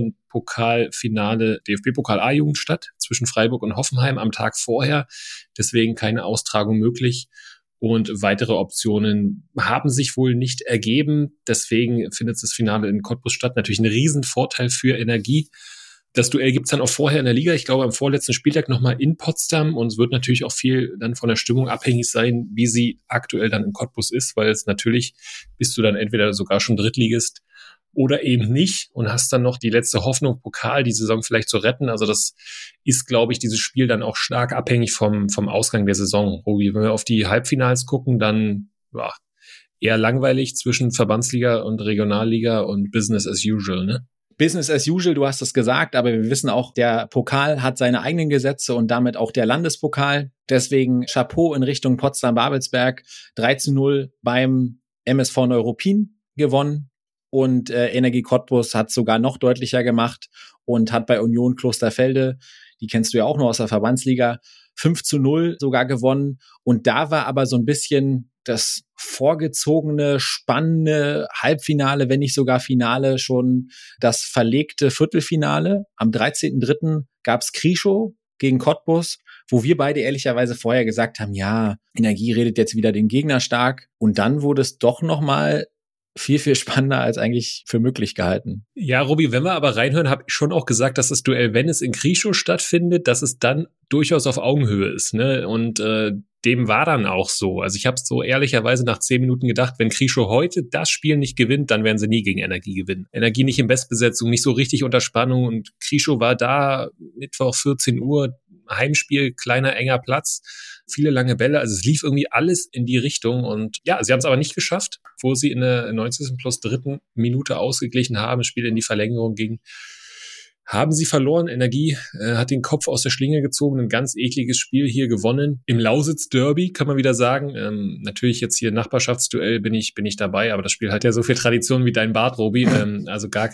Juniorenpokalfinale DFB-Pokal A-Jugend statt, zwischen Freiburg und Hoffenheim am Tag vorher. Deswegen keine Austragung möglich. Und weitere Optionen haben sich wohl nicht ergeben. Deswegen findet das Finale in Cottbus statt. Natürlich ein Riesenvorteil für Energie. Das Duell gibt's dann auch vorher in der Liga. Ich glaube, am vorletzten Spieltag nochmal in Potsdam. Und es wird natürlich auch viel dann von der Stimmung abhängig sein, wie sie aktuell dann in Cottbus ist. Weil es natürlich bist du dann entweder sogar schon Drittligist oder eben nicht und hast dann noch die letzte Hoffnung, Pokal die Saison vielleicht zu retten. Also das ist, glaube ich, dieses Spiel dann auch stark abhängig vom Ausgang der Saison. Robi, wenn wir auf die Halbfinals gucken, dann eher langweilig zwischen Verbandsliga und Regionalliga und Business as usual, ne? Business as usual, du hast es gesagt, aber wir wissen auch, der Pokal hat seine eigenen Gesetze und damit auch der Landespokal. Deswegen Chapeau in Richtung Potsdam-Babelsberg, 3:0 beim MSV Neuruppin gewonnen. Und Energie Cottbus hat sogar noch deutlicher gemacht und hat bei Union Klosterfelde, die kennst du ja auch noch aus der Verbandsliga, 5:0 sogar gewonnen. Und da war aber so ein bisschen das vorgezogene, spannende Halbfinale, wenn nicht sogar Finale, schon das verlegte Viertelfinale. Am 13.03. gab's Krischow gegen Cottbus, wo wir beide ehrlicherweise vorher gesagt haben, ja, Energie redet jetzt wieder den Gegner stark. Und dann wurde es doch nochmal viel, viel spannender als eigentlich für möglich gehalten. Ja, Robi, wenn wir aber reinhören, habe ich schon auch gesagt, dass das Duell, wenn es in Krieschow stattfindet, dass es dann durchaus auf Augenhöhe ist, ne? Und dem war dann auch so. Also ich habe so ehrlicherweise nach 10 Minuten gedacht, wenn Krieschow heute das Spiel nicht gewinnt, dann werden sie nie gegen Energie gewinnen. Energie nicht in Bestbesetzung, nicht so richtig unter Spannung und Krieschow war da Mittwoch 14 Uhr, Heimspiel, kleiner, enger Platz, viele lange Bälle, also es lief irgendwie alles in die Richtung und ja, sie haben es aber nicht geschafft, wo sie in der 90. plus 3. Minute ausgeglichen haben, das Spiel in die Verlängerung ging. Haben sie verloren. Energie hat den Kopf aus der Schlinge gezogen. Ein ganz ekliges Spiel hier gewonnen. Im Lausitz-Derby kann man wieder sagen. Natürlich jetzt hier Nachbarschaftsduell bin ich dabei, aber das Spiel hat ja so viel Tradition wie dein Bart, Robi. Also gar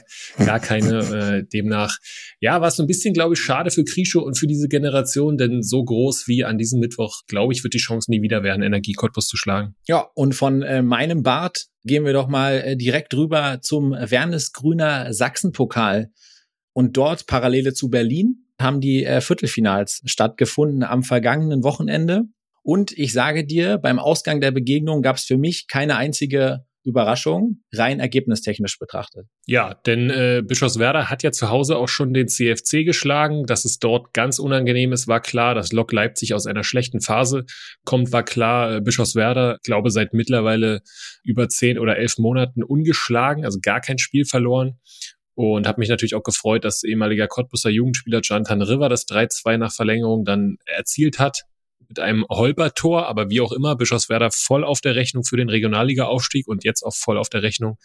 keine demnach. Ja, war es so ein bisschen, glaube ich, schade für Krieschow und für diese Generation, denn so groß wie an diesem Mittwoch, glaube ich, wird die Chance nie wieder werden, Energie Cottbus zu schlagen. Ja, und von meinem Bart gehen wir doch mal direkt rüber zum Wernesgrüner Sachsenpokal. Und dort, Parallele zu Berlin, haben die Viertelfinals stattgefunden am vergangenen Wochenende. Und ich sage dir, beim Ausgang der Begegnung gab es für mich keine einzige Überraschung, rein ergebnistechnisch betrachtet. Ja, denn Bischofswerda hat ja zu Hause auch schon den CFC geschlagen. Dass es dort ganz unangenehm ist, war klar. Dass Lok Leipzig aus einer schlechten Phase kommt, war klar. Bischofswerda, glaube seit mittlerweile über 10 oder 11 Monaten ungeschlagen, also gar kein Spiel verloren. Und habe mich natürlich auch gefreut, dass ehemaliger Cottbuser Jugendspieler Jantan River das 3-2 nach Verlängerung dann erzielt hat mit einem Holpertor. Aber wie auch immer, Bischofswerda voll auf der Rechnung für den Regionalliga-Aufstieg und jetzt auch voll auf der Rechnung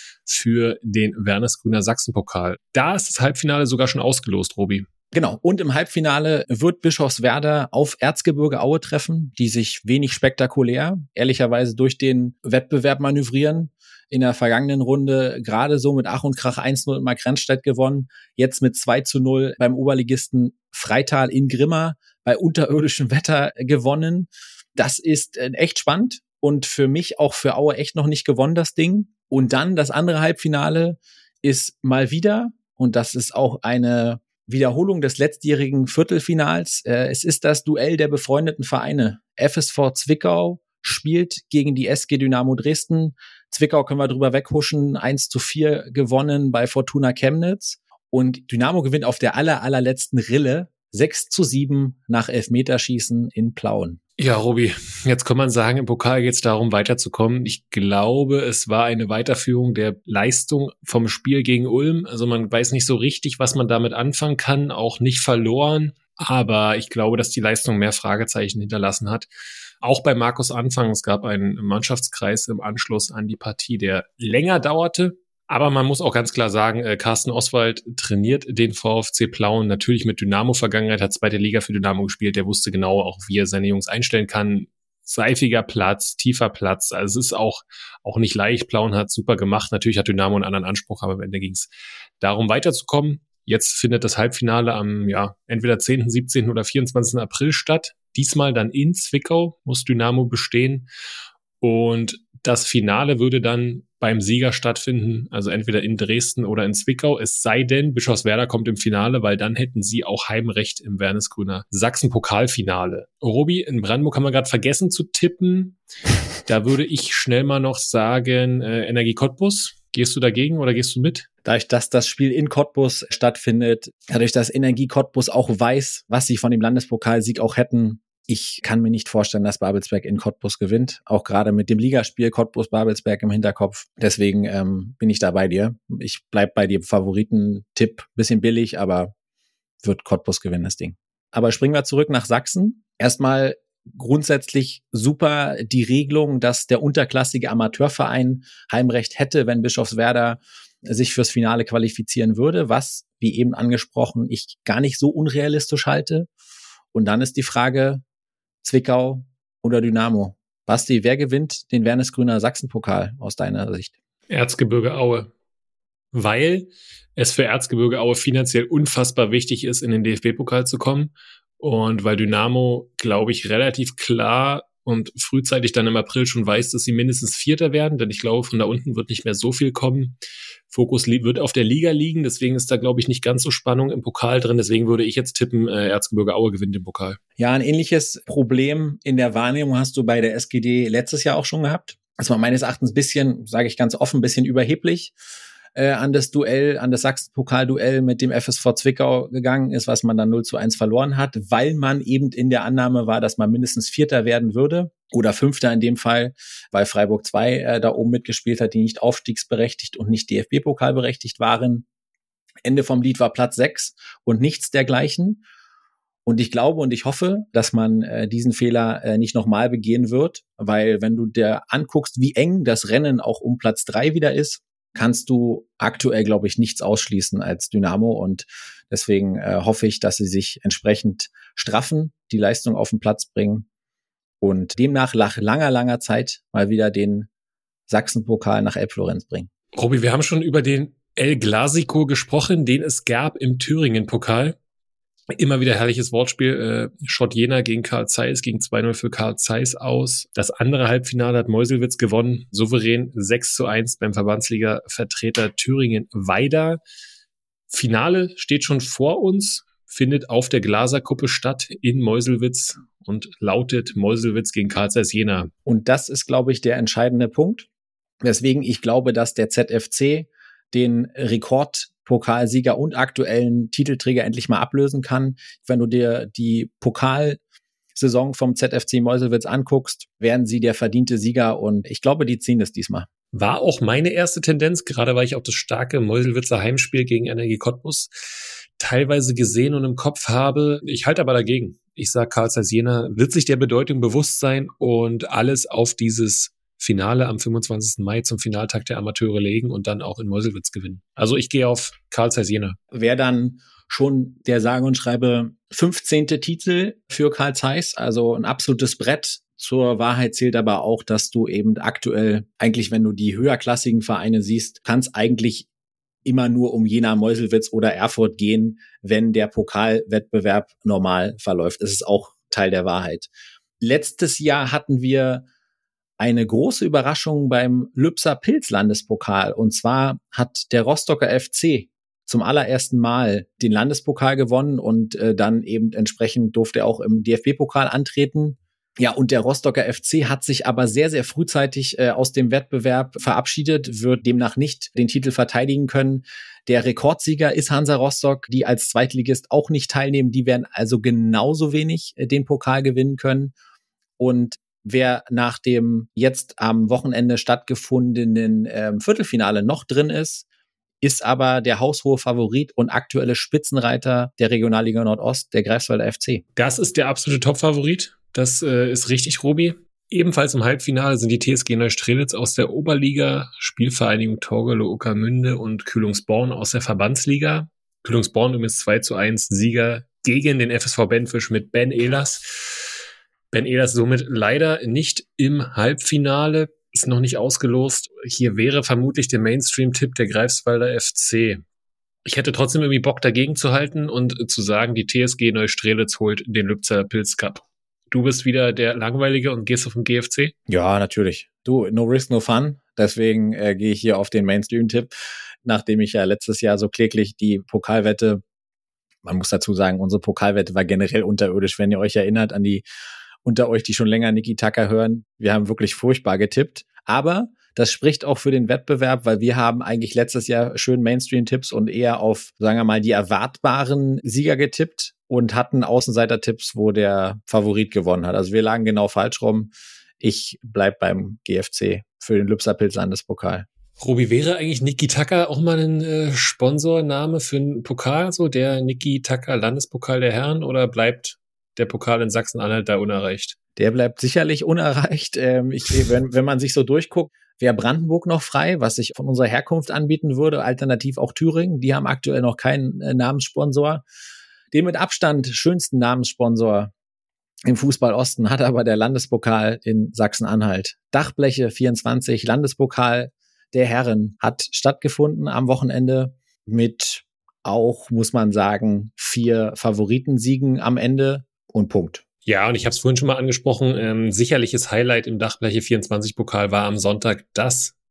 für den Wernesgrüner Sachsenpokal. Da ist das Halbfinale sogar schon ausgelost, Robi. Genau. Und im Halbfinale wird Bischofswerda auf Erzgebirge Aue treffen, die sich wenig spektakulär, ehrlicherweise durch den Wettbewerb manövrieren. In der vergangenen Runde gerade so mit Ach und Krach 1-0 in Markranstädt gewonnen. Jetzt mit 2-0 beim Oberligisten Freital in Grimma bei unterirdischem Wetter gewonnen. Das ist echt spannend und für mich auch für Aue echt noch nicht gewonnen, das Ding. Und dann das andere Halbfinale ist mal wieder, und das ist auch eine Wiederholung des letztjährigen Viertelfinals. Es ist das Duell der befreundeten Vereine. FSV Zwickau spielt gegen die SG Dynamo Dresden. Zwickau können wir drüber weghuschen, 1-4 gewonnen bei Fortuna Chemnitz. Und Dynamo gewinnt auf der allerletzten Rille 6-7 nach Elfmeterschießen in Plauen. Ja, Robi, jetzt kann man sagen, im Pokal geht es darum, weiterzukommen. Ich glaube, es war eine Weiterführung der Leistung vom Spiel gegen Ulm. Also man weiß nicht so richtig, was man damit anfangen kann, auch nicht verloren. Aber ich glaube, dass die Leistung mehr Fragezeichen hinterlassen hat. Auch bei Markus Anfang, es gab einen Mannschaftskreis im Anschluss an die Partie, der länger dauerte. Aber man muss auch ganz klar sagen, Carsten Oswald trainiert den VfC Plauen natürlich mit Dynamo-Vergangenheit, hat 2. Liga für Dynamo gespielt. Der wusste genau auch, wie er seine Jungs einstellen kann. Seifiger Platz, tiefer Platz. Also es ist auch nicht leicht. Plauen hat super gemacht. Natürlich hat Dynamo einen anderen Anspruch, aber am Ende ging es darum, weiterzukommen. Jetzt findet das Halbfinale am entweder 10., 17. oder 24. April statt. Diesmal dann in Zwickau, muss Dynamo bestehen. Und das Finale würde dann beim Sieger stattfinden, also entweder in Dresden oder in Zwickau. Es sei denn, Bischofswerda kommt im Finale, weil dann hätten sie auch Heimrecht im Wernesgrüner Sachsen-Pokalfinale. Robi, in Brandenburg haben wir gerade vergessen zu tippen. Da würde ich schnell mal noch sagen, Energie Cottbus. Gehst du dagegen oder gehst du mit? Dadurch, dass das Spiel in Cottbus stattfindet, dadurch, dass Energie Cottbus auch weiß, was sie von dem Landespokalsieg auch hätten, ich kann mir nicht vorstellen, dass Babelsberg in Cottbus gewinnt. Auch gerade mit dem Ligaspiel Cottbus-Babelsberg im Hinterkopf. Deswegen bin ich da bei dir. Ich bleib bei dir. Favoritentipp, bisschen billig, aber wird Cottbus gewinnen, das Ding. Aber springen wir zurück nach Sachsen. Erstmal grundsätzlich super die Regelung, dass der unterklassige Amateurverein Heimrecht hätte, wenn Bischofswerda sich fürs Finale qualifizieren würde, was, wie eben angesprochen, ich gar nicht so unrealistisch halte. Und dann ist die Frage, Zwickau oder Dynamo. Basti, wer gewinnt den Wernesgrüner Sachsenpokal aus deiner Sicht? Erzgebirge Aue. Weil es für Erzgebirge Aue finanziell unfassbar wichtig ist, in den DFB-Pokal zu kommen. Und weil Dynamo, glaube ich, relativ klar und frühzeitig dann im April schon weiß, dass sie mindestens Vierter werden, denn ich glaube, von da unten wird nicht mehr so viel kommen. Fokus wird auf der Liga liegen, deswegen ist da, glaube ich, nicht ganz so Spannung im Pokal drin. Deswegen würde ich jetzt tippen, Erzgebirge Aue gewinnt den Pokal. Ja, ein ähnliches Problem in der Wahrnehmung hast du bei der SGD letztes Jahr auch schon gehabt. Das war meines Erachtens ein bisschen, sage ich ganz offen, ein bisschen überheblich an das Sachsen-Pokal-Duell mit dem FSV Zwickau gegangen ist, was man dann 0-1 verloren hat, weil man eben in der Annahme war, dass man mindestens Vierter werden würde oder Fünfter in dem Fall, weil Freiburg 2 da oben mitgespielt hat, die nicht aufstiegsberechtigt und nicht DFB-Pokal berechtigt waren. Ende vom Lied war Platz 6 und nichts dergleichen. Und ich glaube und ich hoffe, dass man diesen Fehler nicht nochmal begehen wird, weil wenn du dir anguckst, wie eng das Rennen auch um Platz 3 wieder ist, kannst du aktuell, glaube ich, nichts ausschließen als Dynamo. Und deswegen hoffe ich, dass sie sich entsprechend straffen, die Leistung auf den Platz bringen und demnach nach langer Zeit mal wieder den Sachsen-Pokal nach Elbflorenz bringen. Robi, wir haben schon über den El Clasico gesprochen, den es gab im Thüringen-Pokal. Immer wieder herrliches Wortspiel. Schott Jena gegen Carl Zeiss, ging 2-0 für Carl Zeiss aus. Das andere Halbfinale hat Meuselwitz gewonnen, souverän 6-1 beim Verbandsliga-Vertreter Thüringen-Weida. Finale steht schon vor uns, findet auf der Glaserkuppe statt in Meuselwitz und lautet Meuselwitz gegen Carl Zeiss Jena. Und das ist, glaube ich, der entscheidende Punkt, weswegen ich glaube, dass der ZFC den Rekordpokalsieger und aktuellen Titelträger endlich mal ablösen kann. Wenn du dir die Pokalsaison vom ZFC Meuselwitz anguckst, werden sie der verdiente Sieger und ich glaube, die ziehen das diesmal. War auch meine erste Tendenz, gerade weil ich auch das starke Meuselwitzer Heimspiel gegen Energie Cottbus teilweise gesehen und im Kopf habe. Ich halte aber dagegen. Ich sage, Carl Zeiss Jena wird sich der Bedeutung bewusst sein und alles auf dieses Finale am 25. Mai zum Finaltag der Amateure legen und dann auch in Meuselwitz gewinnen. Also ich gehe auf Carl Zeiss Jena. Wäre dann schon der sage und schreibe 15. Titel für Carl Zeiss, also ein absolutes Brett. Zur Wahrheit zählt aber auch, dass du eben aktuell, eigentlich wenn du die höherklassigen Vereine siehst, kann es eigentlich immer nur um Jena, Meuselwitz oder Erfurt gehen, wenn der Pokalwettbewerb normal verläuft. Das ist auch Teil der Wahrheit. Letztes Jahr hatten wir eine große Überraschung beim Lübser Pilz-Landespokal. Und zwar hat der Rostocker FC zum allerersten Mal den Landespokal gewonnen und dann eben entsprechend durfte er auch im DFB-Pokal antreten. Ja, und der Rostocker FC hat sich aber sehr, sehr frühzeitig aus dem Wettbewerb verabschiedet, wird demnach nicht den Titel verteidigen können. Der Rekordsieger ist Hansa Rostock, die als Zweitligist auch nicht teilnehmen. Die werden also genauso wenig den Pokal gewinnen können. Und wer nach dem jetzt am Wochenende stattgefundenen Viertelfinale noch drin ist, ist aber der haushohe Favorit und aktuelle Spitzenreiter der Regionalliga Nordost, der Greifswalder FC. Das ist der absolute Topfavorit. Das ist richtig, Robi. Ebenfalls im Halbfinale sind die TSG Neustrelitz aus der Oberliga, Spielvereinigung Torgelow Ueckermünde und Kühlungsborn aus der Verbandsliga. Kühlungsborn übrigens 2-1 Sieger gegen den FSV Benfisch mit Ben Ehlers. Ben Ehlers somit leider nicht im Halbfinale, ist noch nicht ausgelost. Hier wäre vermutlich der Mainstream-Tipp der Greifswalder FC. Ich hätte trotzdem irgendwie Bock dagegen zu halten und zu sagen, die TSG Neustrelitz holt den Lübzer Pilz Cup. Du bist wieder der Langweilige und gehst auf den GFC? Ja, natürlich. Du, no risk, no fun. Deswegen gehe ich hier auf den Mainstream-Tipp, nachdem ich ja letztes Jahr so kläglich die Pokalwette, man muss dazu sagen, unsere Pokalwette war generell unterirdisch, wenn ihr euch erinnert an die unter euch, die schon länger Niki Tucker hören. Wir haben wirklich furchtbar getippt. Aber das spricht auch für den Wettbewerb, weil wir haben eigentlich letztes Jahr schön Mainstream-Tipps und eher auf, sagen wir mal, die erwartbaren Sieger getippt und hatten Außenseiter-Tipps, wo der Favorit gewonnen hat. Also wir lagen genau falsch rum. Ich bleib beim GFC für den Lübser Pilz Landespokal. Robi, wäre eigentlich Niki Tucker auch mal ein Sponsorname für einen Pokal, so der Niki Tucker Landespokal der Herren, oder bleibt der Pokal in Sachsen-Anhalt da unerreicht? Der bleibt sicherlich unerreicht. Wenn man sich so durchguckt, wäre Brandenburg noch frei, was sich von unserer Herkunft anbieten würde, alternativ auch Thüringen. Die haben aktuell noch keinen Namenssponsor. Den mit Abstand schönsten Namenssponsor im Fußball Osten hat aber der Landespokal in Sachsen-Anhalt. Dachbleche 24, Landespokal der Herren hat stattgefunden am Wochenende mit auch, muss man sagen, 4 Favoritensiegen am Ende. Und Punkt. Ja, und ich habe es vorhin schon mal angesprochen, sicherliches Highlight im Dachbleche 24-Pokal war am Sonntag das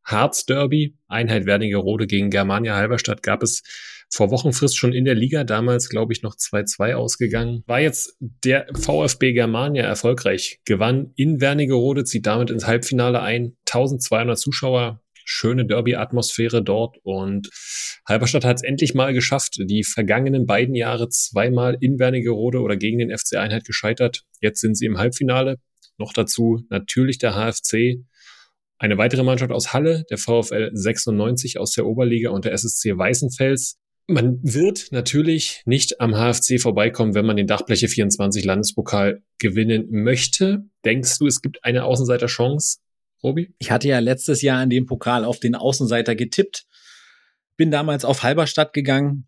Harz-Derby, Einheit Wernigerode gegen Germania Halberstadt, gab es vor Wochenfrist schon in der Liga, damals glaube ich noch 2-2 ausgegangen. War jetzt der VfB Germania erfolgreich, gewann in Wernigerode, zieht damit ins Halbfinale ein, 1200 Zuschauer, schöne Derby-Atmosphäre dort und Halberstadt hat es endlich mal geschafft, die vergangenen beiden Jahre zweimal in Wernigerode oder gegen den FC Einheit gescheitert. Jetzt sind sie im Halbfinale, noch dazu natürlich der HFC, eine weitere Mannschaft aus Halle, der VfL 96 aus der Oberliga und der SSC Weißenfels. Man wird natürlich nicht am HFC vorbeikommen, wenn man den Dachbleche 24 Landespokal gewinnen möchte. Denkst du, es gibt eine Außenseiterchance, Robi? Ich hatte ja letztes Jahr in dem Pokal auf den Außenseiter getippt, bin damals auf Halberstadt gegangen.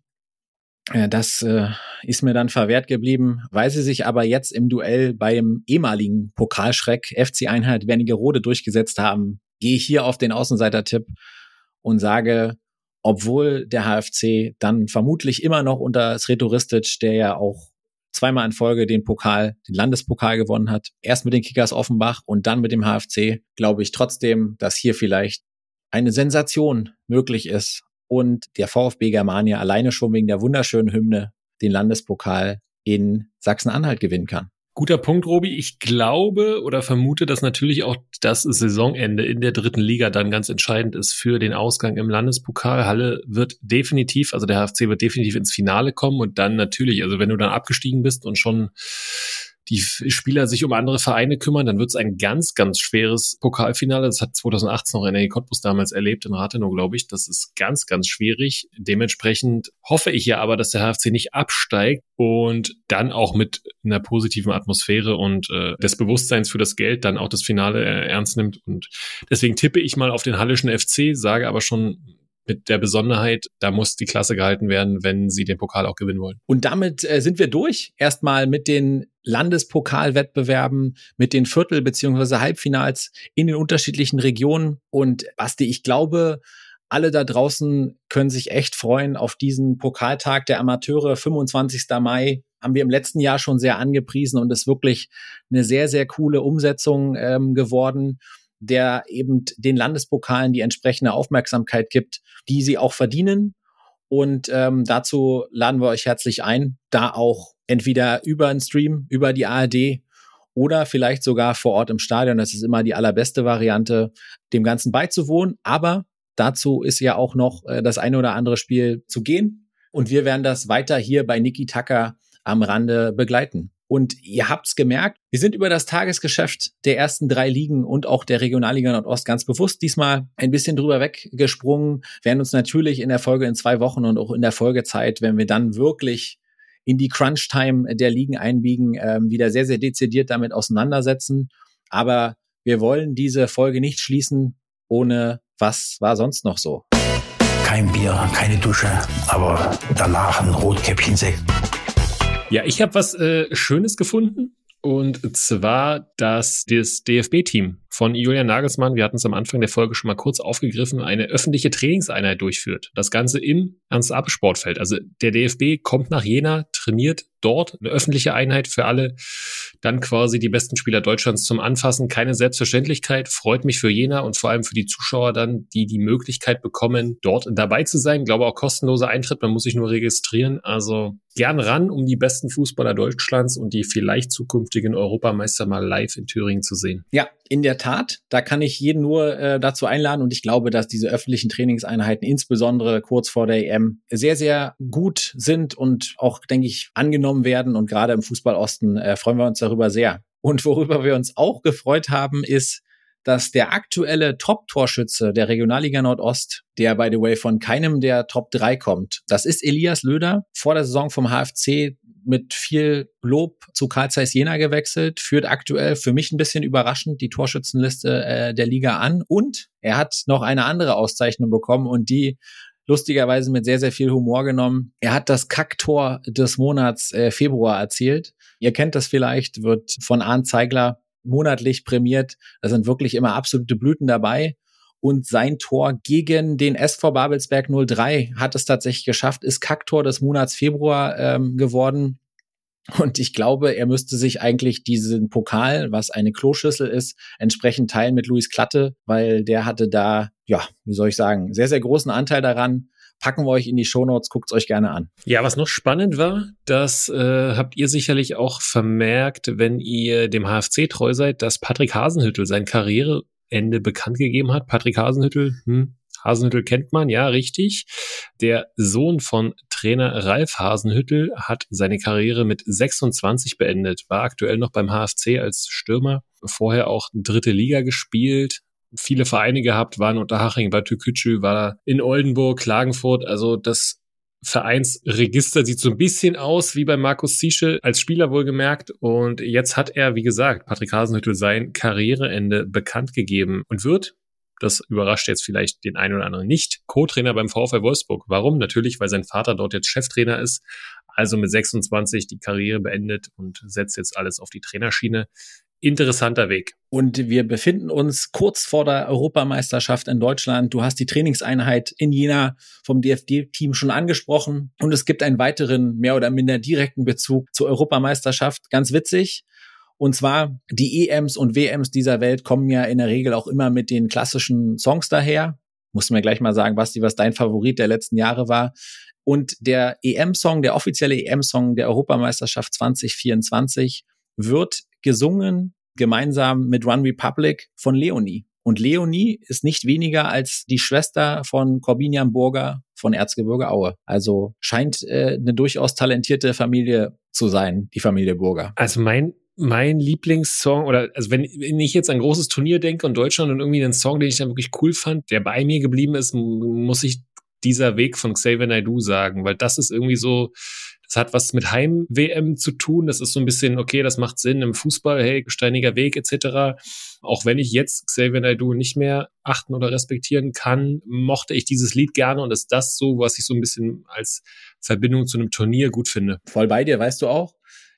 Das ist mir dann verwehrt geblieben, weil sie sich aber jetzt im Duell beim ehemaligen Pokalschreck FC Einheit Wernigerode durchgesetzt haben, gehe ich hier auf den Außenseiter-Tipp und sage, obwohl der HFC dann vermutlich immer noch unter Sreto Ristic, der ja auch zweimal in Folge den Landespokal gewonnen hat, erst mit den Kickers Offenbach und dann mit dem HFC, glaube ich trotzdem, dass hier vielleicht eine Sensation möglich ist und der VfB Germania alleine schon wegen der wunderschönen Hymne den Landespokal in Sachsen-Anhalt gewinnen kann. Guter Punkt, Robi. Ich glaube oder vermute, dass natürlich auch das Saisonende in der dritten Liga dann ganz entscheidend ist für den Ausgang im Landespokal. Halle wird definitiv, also der HFC wird definitiv ins Finale kommen und dann natürlich, also wenn du dann abgestiegen bist und schon die Spieler sich um andere Vereine kümmern, dann wird es ein ganz, ganz schweres Pokalfinale. Das hat 2018 noch Energie Cottbus damals erlebt, in Rathenow, glaube ich. Das ist ganz, ganz schwierig. Dementsprechend hoffe ich ja aber, dass der HFC nicht absteigt und dann auch mit einer positiven Atmosphäre und des Bewusstseins für das Geld dann auch das Finale ernst nimmt. Und deswegen tippe ich mal auf den Hallischen FC, sage aber schon mit der Besonderheit, da muss die Klasse gehalten werden, wenn sie den Pokal auch gewinnen wollen. Und damit sind wir durch. Erstmal mit den Landespokalwettbewerben, mit den Viertel- bzw. Halbfinals in den unterschiedlichen Regionen. Und Basti, ich glaube, alle da draußen können sich echt freuen auf diesen Pokaltag der Amateure, 25. Mai. Haben wir im letzten Jahr schon sehr angepriesen und ist wirklich eine sehr, sehr coole Umsetzung geworden, der eben den Landespokalen die entsprechende Aufmerksamkeit gibt, die sie auch verdienen. Und dazu laden wir euch herzlich ein, da auch entweder über einen Stream, über die ARD oder vielleicht sogar vor Ort im Stadion, das ist immer die allerbeste Variante, dem Ganzen beizuwohnen. Aber dazu ist ja auch noch das eine oder andere Spiel zu gehen. Und wir werden das weiter hier bei Niki Tacker am Rande begleiten. Und ihr habt's gemerkt, wir sind über das Tagesgeschäft der ersten 3 Ligen und auch der Regionalliga Nordost ganz bewusst diesmal ein bisschen drüber weggesprungen, werden uns natürlich in der Folge in 2 Wochen und auch in der Folgezeit, wenn wir dann wirklich in die Crunch-Time der Ligen einbiegen, wieder sehr, sehr dezidiert damit auseinandersetzen. Aber wir wollen diese Folge nicht schließen ohne was war sonst noch so. Kein Bier, keine Dusche, aber danach ein Rotkäppchen-Sekt. Ja, ich habe was Schönes gefunden und zwar, dass das DFB-Team von Julian Nagelsmann, wir hatten es am Anfang der Folge schon mal kurz aufgegriffen, eine öffentliche Trainingseinheit durchführt. Das Ganze im Ernst-Abbe-Sportfeld. Also der DFB kommt nach Jena, trainiert dort, eine öffentliche Einheit für alle, dann quasi die besten Spieler Deutschlands zum Anfassen. Keine Selbstverständlichkeit, freut mich für Jena und vor allem für die Zuschauer dann, die die Möglichkeit bekommen, dort dabei zu sein. Ich glaube auch kostenloser Eintritt, man muss sich nur registrieren. Also gern ran, um die besten Fußballer Deutschlands und die vielleicht zukünftigen Europameister mal live in Thüringen zu sehen. Ja, in der Tat, da kann ich jeden nur dazu einladen und ich glaube, dass diese öffentlichen Trainingseinheiten insbesondere kurz vor der EM sehr, sehr gut sind und auch, denke ich, angenommen werden und gerade im Fußballosten freuen wir uns darüber sehr. Und worüber wir uns auch gefreut haben, ist, dass der aktuelle Top-Torschütze der Regionalliga Nordost, der by the way von keinem der Top 3 kommt, das ist Elias Löder, vor der Saison vom HFC mit viel Lob zu Carl Zeiss Jena gewechselt, führt aktuell für mich ein bisschen überraschend die Torschützenliste der Liga an und er hat noch eine andere Auszeichnung bekommen und die lustigerweise mit sehr, sehr viel Humor genommen. Er hat das Kacktor des Monats Februar erzielt. Ihr kennt das vielleicht, wird von Arndt Zeigler monatlich prämiert. Da sind wirklich immer absolute Blüten dabei. Und sein Tor gegen den SV Babelsberg 03 hat es tatsächlich geschafft, ist Kacktor des Monats Februar geworden. Und ich glaube, er müsste sich eigentlich diesen Pokal, was eine Kloschüssel ist, entsprechend teilen mit Luis Klatte, weil der hatte da, ja, wie soll ich sagen, sehr, sehr großen Anteil daran. Packen wir euch in die Shownotes, guckt's euch gerne an. Ja, was noch spannend war, das habt ihr sicherlich auch vermerkt, wenn ihr dem HFC treu seid, dass Patrick Hasenhüttl sein Karriereende bekannt gegeben hat. Patrick Hasenhüttl, Hasenhüttl kennt man, ja, richtig. Der Sohn von Trainer Ralf Hasenhüttl hat seine Karriere mit 26 beendet, war aktuell noch beim HFC als Stürmer, vorher auch 3. Liga gespielt, viele Vereine gehabt, waren Unterhaching, Bad Tükücü, war in Oldenburg, Klagenfurt, also das Vereinsregister sieht so ein bisschen aus wie bei Markus Zieschel, als Spieler wohlgemerkt. Und jetzt hat er, wie gesagt, Patrick Hasenhüttl sein Karriereende bekannt gegeben und wird, das überrascht jetzt vielleicht den einen oder anderen nicht, Co-Trainer beim VfL Wolfsburg. Warum? Natürlich, weil sein Vater dort jetzt Cheftrainer ist, also mit 26 die Karriere beendet und setzt jetzt alles auf die Trainerschiene. Interessanter Weg. Und wir befinden uns kurz vor der Europameisterschaft in Deutschland. Du hast die Trainingseinheit in Jena vom DFB-Team schon angesprochen. Und es gibt einen weiteren, mehr oder minder direkten Bezug zur Europameisterschaft. Ganz witzig. Und zwar die EMs und WMs dieser Welt kommen ja in der Regel auch immer mit den klassischen Songs daher. Musst du mir gleich mal sagen, Basti, was dein Favorit der letzten Jahre war. Und der EM-Song, der offizielle EM-Song der Europameisterschaft 2024 wird gesungen gemeinsam mit One Republic von Leonie. Und Leonie ist nicht weniger als die Schwester von Corbinian Burger von Erzgebirge Aue. Also scheint eine durchaus talentierte Familie zu sein, die Familie Burger. Also mein Lieblingssong, oder also wenn ich jetzt an ein großes Turnier denke und Deutschland und irgendwie einen Song, den ich dann wirklich cool fand, der bei mir geblieben ist, muss ich dieser Weg von Xavier Naidoo sagen, weil das ist irgendwie so, das hat was mit Heim-WM zu tun, das ist so ein bisschen, okay, das macht Sinn im Fußball, hey, steiniger Weg etc. Auch wenn ich jetzt Xavier Naidoo nicht mehr achten oder respektieren kann, mochte ich dieses Lied gerne und ist das so, was ich so ein bisschen als Verbindung zu einem Turnier gut finde. Voll bei dir, weißt du auch?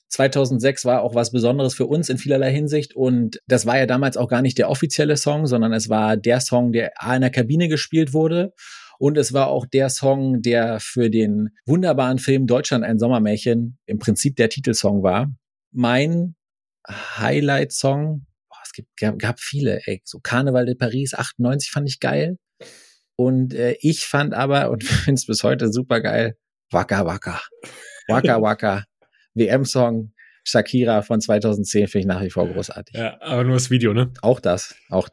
2006 war auch was Besonderes für uns in vielerlei Hinsicht und das war ja damals auch gar nicht der offizielle Song, sondern es war der Song, der in der Kabine gespielt wurde und es war auch der Song, der für den wunderbaren Film Deutschland ein Sommermärchen im Prinzip der Titelsong war. Mein Highlight-Song, es gab viele, so Karneval de Paris 98 fand ich geil und ich fand aber und finde es bis heute super geil, Waka Waka, Waka Waka. WM-Song Shakira von 2010 finde ich nach wie vor großartig. Ja, aber nur das Video, ne? Auch das.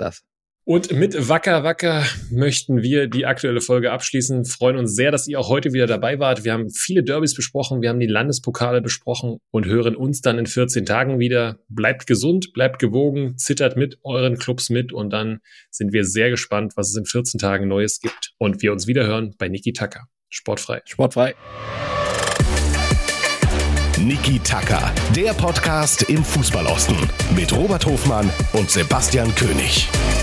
Und mit Waka Waka möchten wir die aktuelle Folge abschließen. Freuen uns sehr, dass ihr auch heute wieder dabei wart. Wir haben viele Derbys besprochen, wir haben die Landespokale besprochen und hören uns dann in 14 Tagen wieder. Bleibt gesund, bleibt gewogen, zittert mit euren Clubs mit und dann sind wir sehr gespannt, was es in 14 Tagen Neues gibt und wir uns wieder hören bei Niki Tacker. Sportfrei. Niki Tacker, der Podcast im Fußballosten mit Robert Hofmann und Sebastian König.